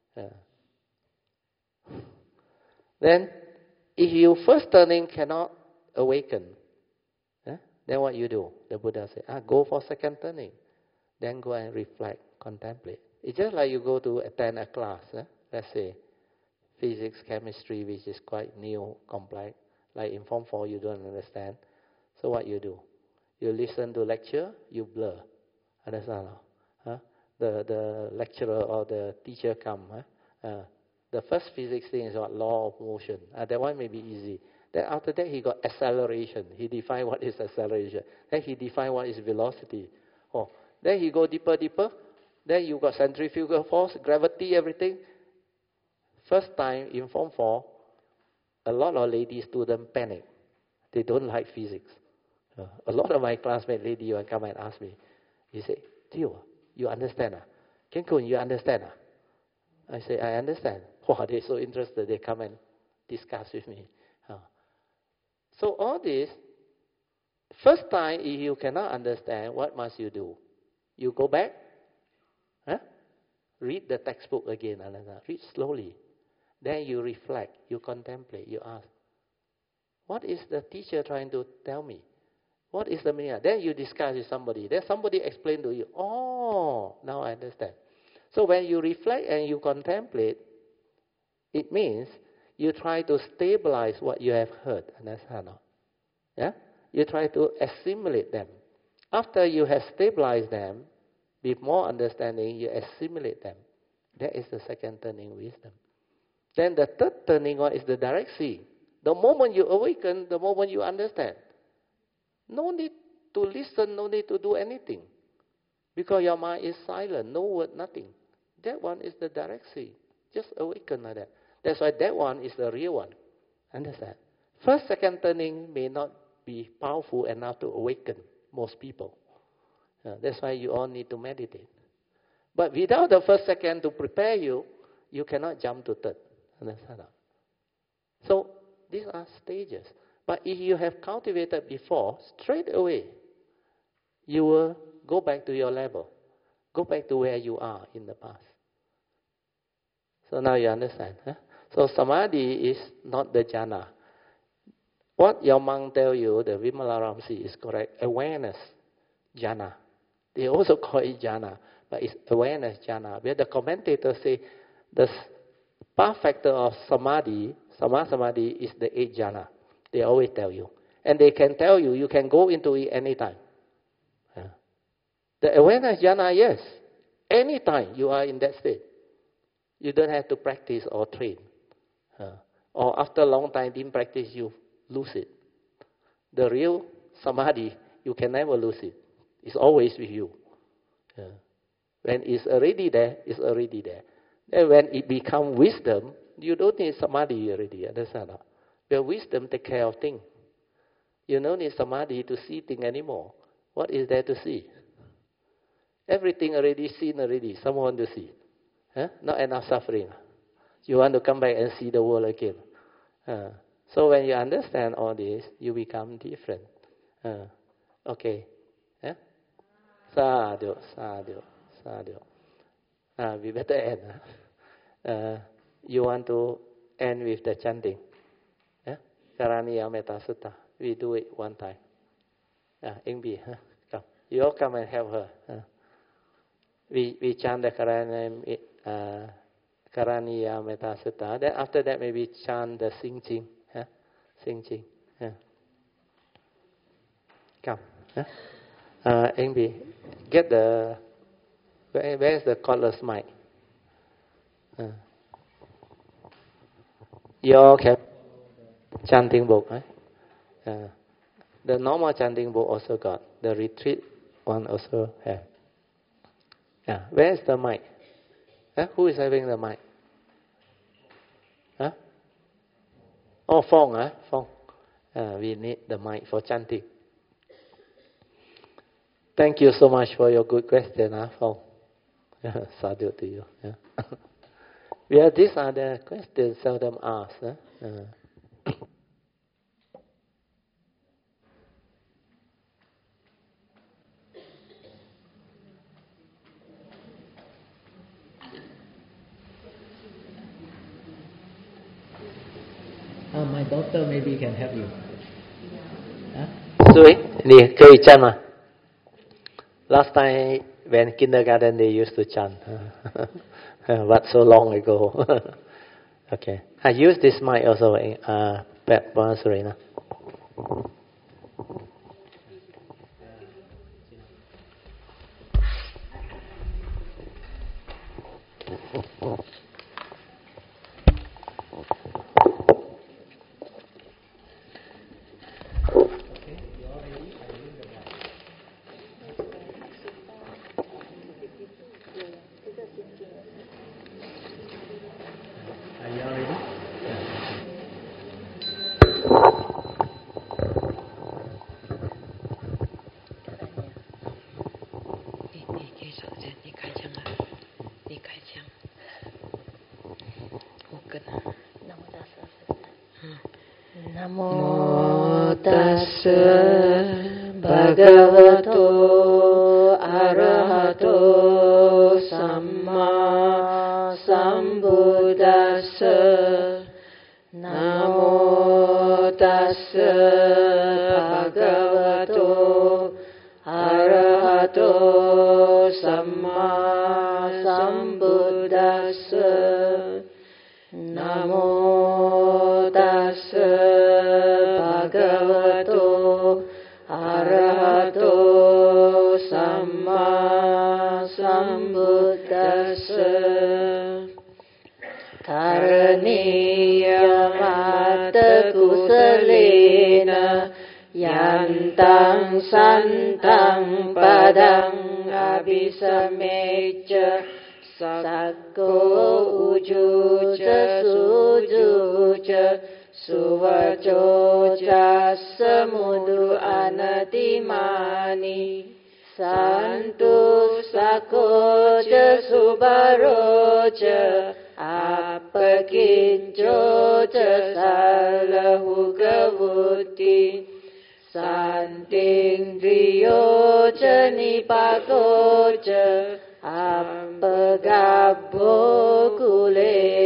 Then, if you first turning cannot awaken, then what you do? The Buddha said, go for second turning. Then go and reflect, contemplate. It's just like you go to attend a class, let's say, physics, chemistry, which is quite new, complex. Like in Form 4, you don't understand. So what you do? You listen to lecture, you blur. Understand? The lecturer or the teacher come. The first physics thing is what? Law of motion. That one may be easy. Then after that, he got acceleration. He defined what is acceleration. Then he defined what is velocity. Then he go deeper. Then you got centrifugal force, gravity, everything. First time in Form 4, a lot of lady students panic. They don't like physics. A lot of my classmate lady will come and ask me. He say, Tio, you understand? Kenkun, you understand? I say, I understand. Wow, they're so interested. They come and discuss with me. So all this, first time, if you cannot understand, what must you do? You go back, read the textbook again, read slowly. Then you reflect, you contemplate, you ask, what is the teacher trying to tell me? What is the meaning? Then you discuss with somebody. Then somebody explain to you, now I understand. So when you reflect and you contemplate, it means you try to stabilize what you have heard. Understand? Yeah? You try to assimilate them. After you have stabilized them, with more understanding, you assimilate them. That is the second turning wisdom. Then the third turning one is the direct seeing. The moment you awaken, the moment you understand. No need to listen, no need to do anything. Because your mind is silent, no word, nothing. That one is the direct seeing. Just awaken like that. That's why that one is the real one. Understand? First, second turning may not be powerful enough to awaken most people. That's why you all need to meditate. But without the first, second to prepare you, you cannot jump to third. Understand? So, these are stages. But if you have cultivated before, straight away, you will go back to your level. Go back to where you are in the past. So now you understand. So samadhi is not the jhana. What your monk tell you, the Vimalaramsi, is correct. Awareness, jhana. They also call it jhana, but it's awareness jhana. Where the commentators say the path factor of samadhi, samadhi is the 8 jhana. They always tell you. And they can tell you, you can go into it anytime. The awareness jhana, yes. Anytime you are in that state. You don't have to practice or train. Or after a long time, didn't practice, you lose it. The real samadhi, you can never lose it. It's always with you. When it's already there, it's already there. Then when it becomes wisdom, you don't need samadhi already. Understand? Your wisdom take care of things. You don't need samadhi to see things anymore. What is there to see? Everything already seen already. Someone to see. Not enough suffering. You want to come back and see the world again. So when you understand all this, you become different. Okay. Sadhu, sadhu, sadhu. We better end. You want to end with the chanting? Karaniya Metta Sutta. We do it one time. Ingbi, come. You all come and help her. We chant the Karaniya Metta Sutta. Then after that, maybe chant the Sing Ching. Sing Ching. Come. Ingbi, get the... Where's the cordless mic? You all have chanting book, right? The normal chanting book also got. The retreat one also have. Where's the mic? Who is having the mic? Oh, Phong, Phong. We need the mic for chanting. Thank you so much for your good question, Phong. Sadhu to you. These are the questions seldom asked. My daughter maybe can help you. Sui, 你可以chant吗? Last time when kindergarten they used to chant, but so long ago. Okay, I use this mic also in Serena. Namo tassa bhagavato arahato samma sambuddhassa. Namo tassa bhagavato arahato samma sambuddhassa. Namo tassa bhagavato arahato samma sambuddhassa. Karaniyamat kusalena yantang santang padang abhisamecha sakko ujuca sujuca suvacoca samudu anatimani santu sakoca subaroca apakincoca salahu kavuti santingriyoca nipakoca Appagabho kulesu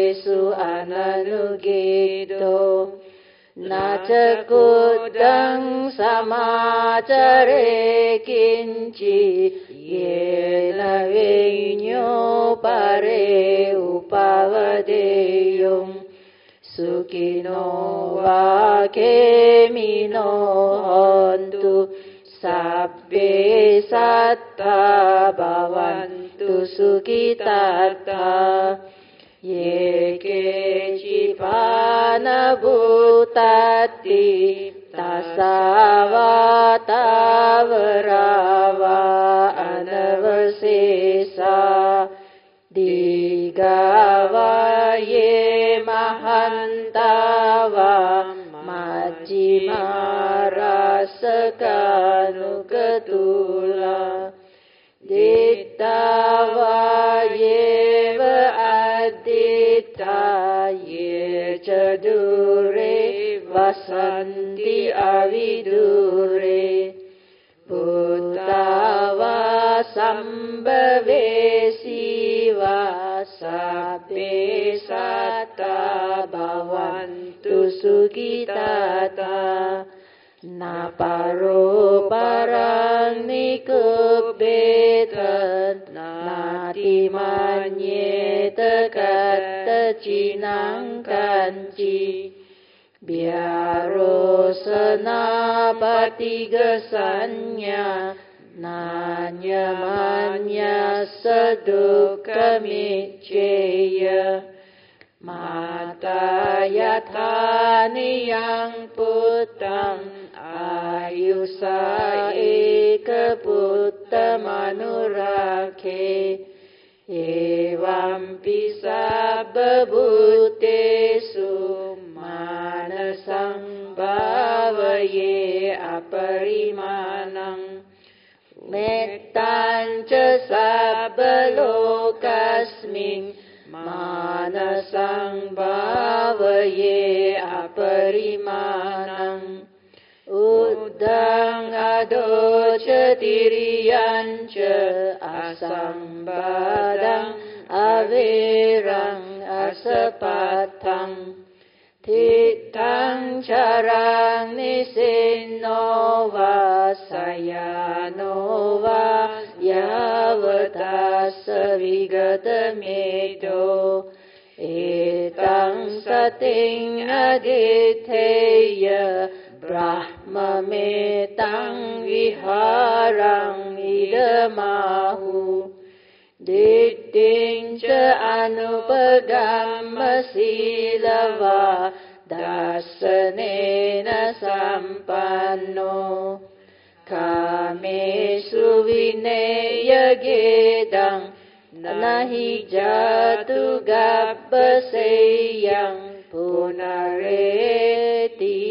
อนันุกิโตนาจะกุดังสมาจเรกินจิเยนะวิญโยปะเรอุปาวเดยงสุขิโนวาเขมิโนหนตุสัพเพสัตตาภวันตุสุขิตัตถาเยเกจิปานบุตติตัสสาวะตาวราวะอนวเสสาดิกาวะเยมหันตาวะมัจจิมาราสกานุกตุลาดิตาวะเยวะอดิตาเยจดุเรวัสันติอวิดุเรพุทธาวะสัมภเวสีวะสัพเพสัตตาภวันตุสุขิตัตถานาปโรปารังนิคุเบทันนาติมัญเยตกัตตจินังกันจิเบียโรสนาปฏิกสัญญานาญมัญญาสดุขมิเจยมาตายธานิยังพุทธังอายุสาเอกพุทธมนุราเคเอวัมปิสัพพบุตเตสุมานะสังภาวเยอปริมาณังเมตตัญจะสัพพโลกัสมิงมานะสังภาวเยอปริมาณังอุดดังอโดชติริยัญชอสัมบาดังอเวรังอสปัตถังทิทังชารังนิสินโนวาสยานโนวายาวตัสสวิกตเมโตเอตังสติงอดิเทยบรหมเมตังวิหารังอิดมาหุดิตติงจะอนุปกัมมศีลวะดัสสเนนะสัมปันโนคาเมสุวิเนยเกตังนะหิจตุกัปปะเสยังปุณเรติ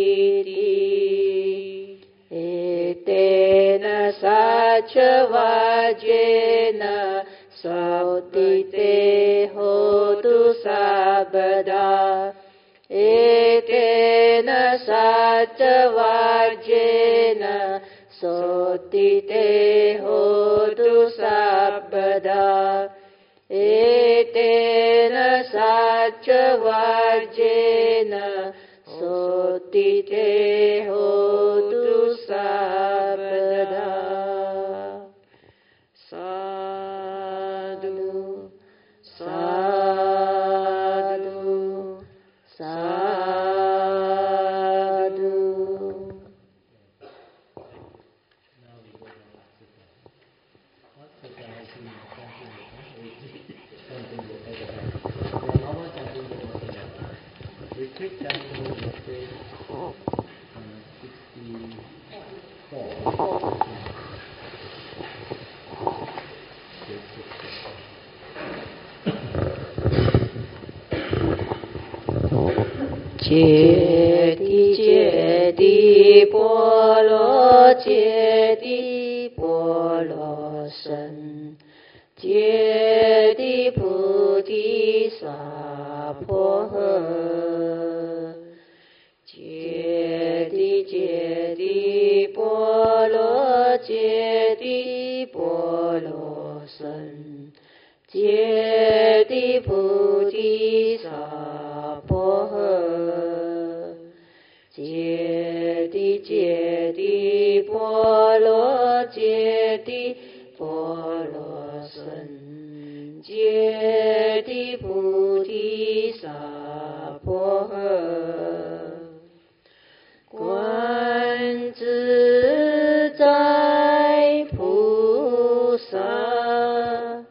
เอเตนะสัจวาเจนะโสติเตโหตุสัพพดาเอเตนะสัจวาเจนะโสติเตโหตุสัพพดาเอเตนะสัจวาเจนะโสติเตโหตุสัพพดาสาธุสาธุสาธุ Retreat chanting was page 64. 揭谛揭谛波罗揭谛波罗僧揭谛菩提萨婆诃揭谛揭谛波罗揭谛波罗僧揭谛菩提萨婆诃，揭谛波罗揭谛波罗僧，揭谛菩提萨婆诃。观自在菩萨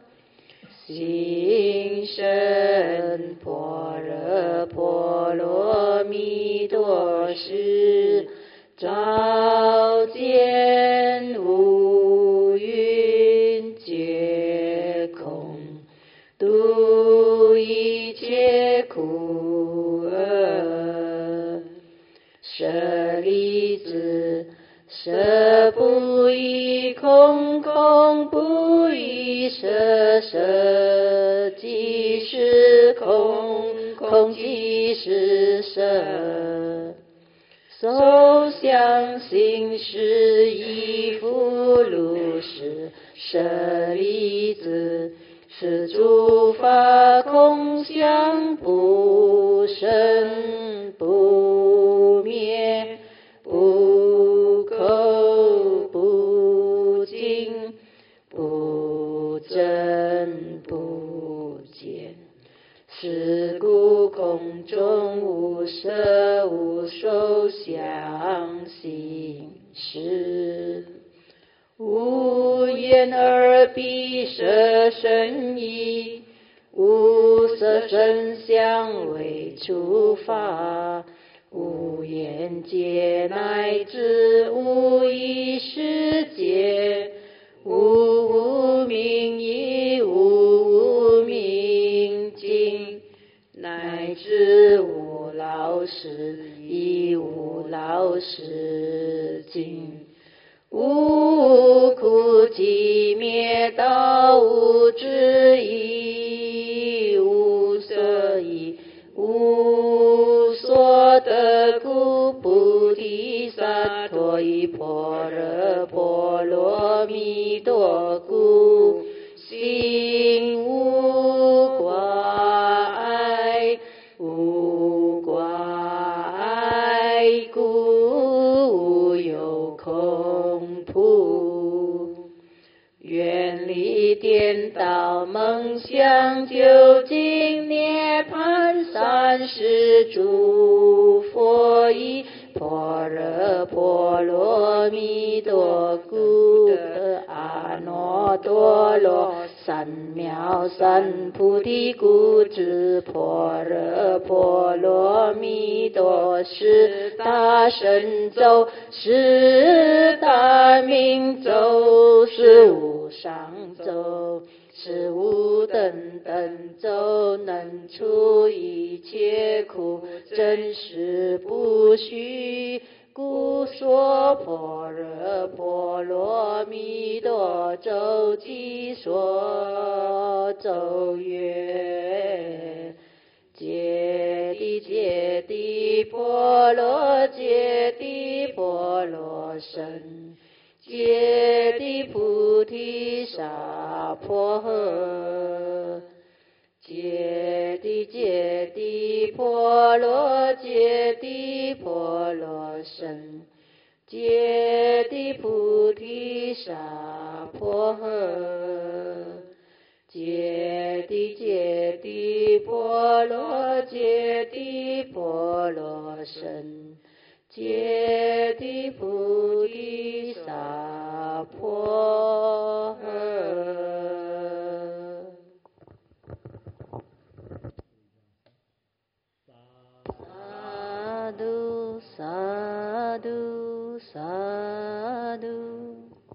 行深般若波罗蜜多时，照见五蕴皆空，度一切苦厄。舍利子，舍不异空，空不异舍，舍即是空，空即是舍。受想行识亦复如是。舍利子，是诸法空相，不生不灭，不垢不净，不增不减。是故空中无色无受想行识，无眼耳鼻舌身意，无色声香味触法，无眼界乃至无意识界，无无明亦无无明尽，乃至无老死亦无老死尽，无苦集灭道，无智亦无色亦无所得故，菩提萨埵依般若波罗蜜多故，心无挂碍，无挂碍故，无有空铺。远离颠倒梦想，究竟涅槃，三世诸佛依般若波罗蜜多故，得阿耨多罗三藐三菩提故，知般若波罗蜜多是大神咒，是大明咒，是无上咒，是无等等咒，能除一切苦，真实不虚。故说般若波罗蜜多咒，即说咒曰：揭谛波罗揭谛波罗僧，揭谛菩提萨婆诃。揭谛波罗揭谛波罗僧，揭谛菩提萨婆诃。揭谛波罗揭谛波罗僧，揭谛菩提萨婆诃。Sadhu, sadhu, sadhu.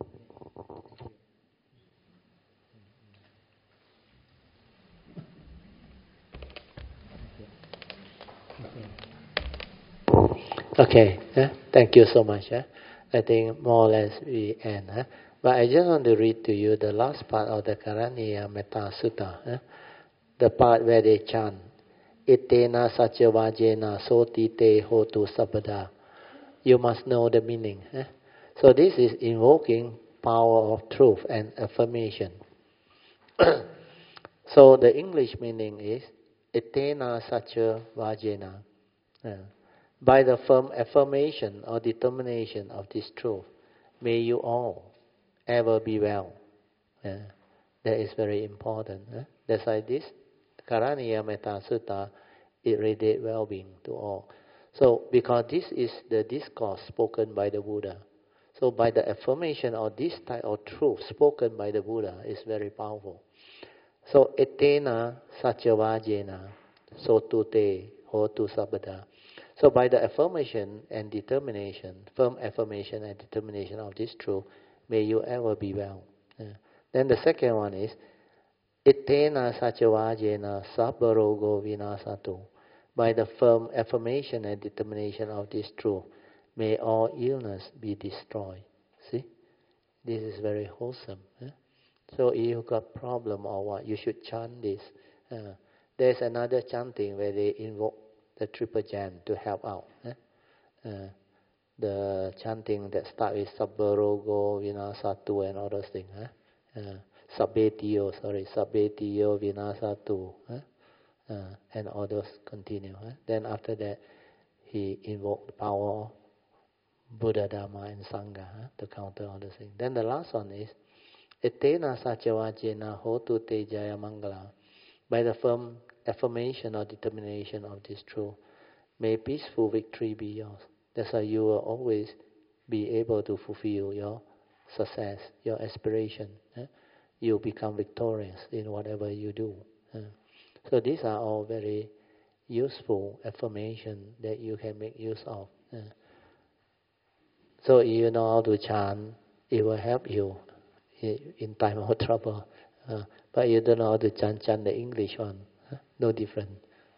Okay, thank you so much. I think more or less we end. But I just want to read to you the last part of the Karaniya Metta Sutta, the part where they chant, Itena Satyavajena Soti Te Hotu Sabada. You must know the meaning. So this is invoking power of truth and affirmation. So the English meaning is etena sacha vajena. By the firm affirmation or determination of this truth, may you all ever be well. That is very important. That's why this Karaniya Metta Sutta, it radiates well-being to all. So because this is the discourse spoken by the Buddha, so by the affirmation of this type of truth spoken by the Buddha is very powerful. So etena saccavajena sotute hotu sabada. So by the affirmation and determination, firm affirmation and determination of this truth, may you ever be well. Then the second one is etena saccavajena sabbarogo vinasatu. By the firm affirmation and determination of this truth, may all illness be destroyed. See? This is very wholesome. So if you got problem or what, you should chant this. There's another chanting where they invoke the triple jam to help out. The chanting that starts with Sabbarogo Vinasatu and all those things. Sabbetiyo Vinasatu. And all those continue. Then after that, he invoked the power of Buddha, Dharma, and Sangha to counter all those things. Then the last one is etena saccavajena hotu te jaya mangala. By the firm affirmation or determination of this truth, may peaceful victory be yours. That's how you will always be able to fulfill your success, your aspiration. You become victorious in whatever you do. So these are all very useful affirmation that you can make use of. So if you know how to chant, it will help you in time of trouble. But you don't know how to chant the English one. No different.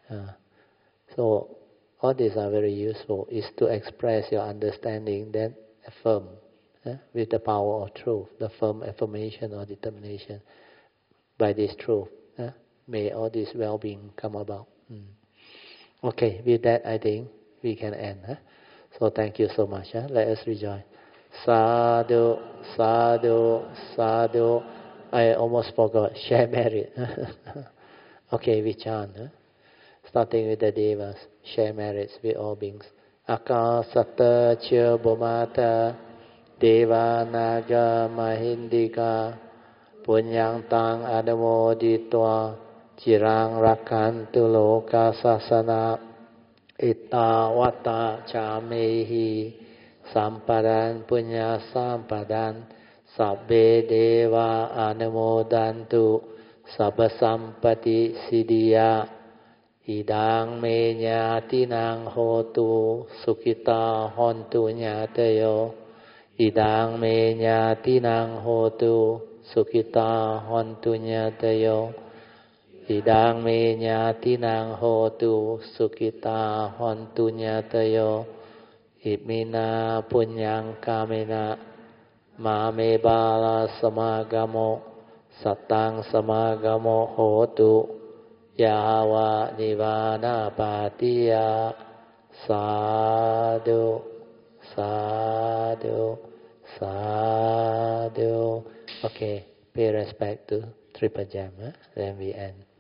So all these are very useful. Is to express your understanding, then affirm with the power of truth, the firm affirmation or determination by this truth. May all this well-being come about. Okay, with that I think we can end. So thank you so much. Let us rejoice. Sadhu, sadhu, sadhu. I almost forgot. Share merit. Okay, we chant. Starting with the devas. Share merits with all beings. Akasata chya bhumata deva naga mahindika punyang tang adamoditwa Jirang rakantu loka sasana ita wata chamehi sampadan punya sampadan sabbe deva anumodantu sabba sampati siddhya idang me nyatinang hotu sukita hontu nyatayo idang me nyatinang hotu sukita hontu nyatayo Idang me nyatinang hotu sukita hontu nyatayo Imina punyang kamena Mame bala samagamo Satang samagamo hotu Yawa nivana patiya Sadhu Sadhu Sadhu. Okay, pay respect to Triple Jam. Then we end.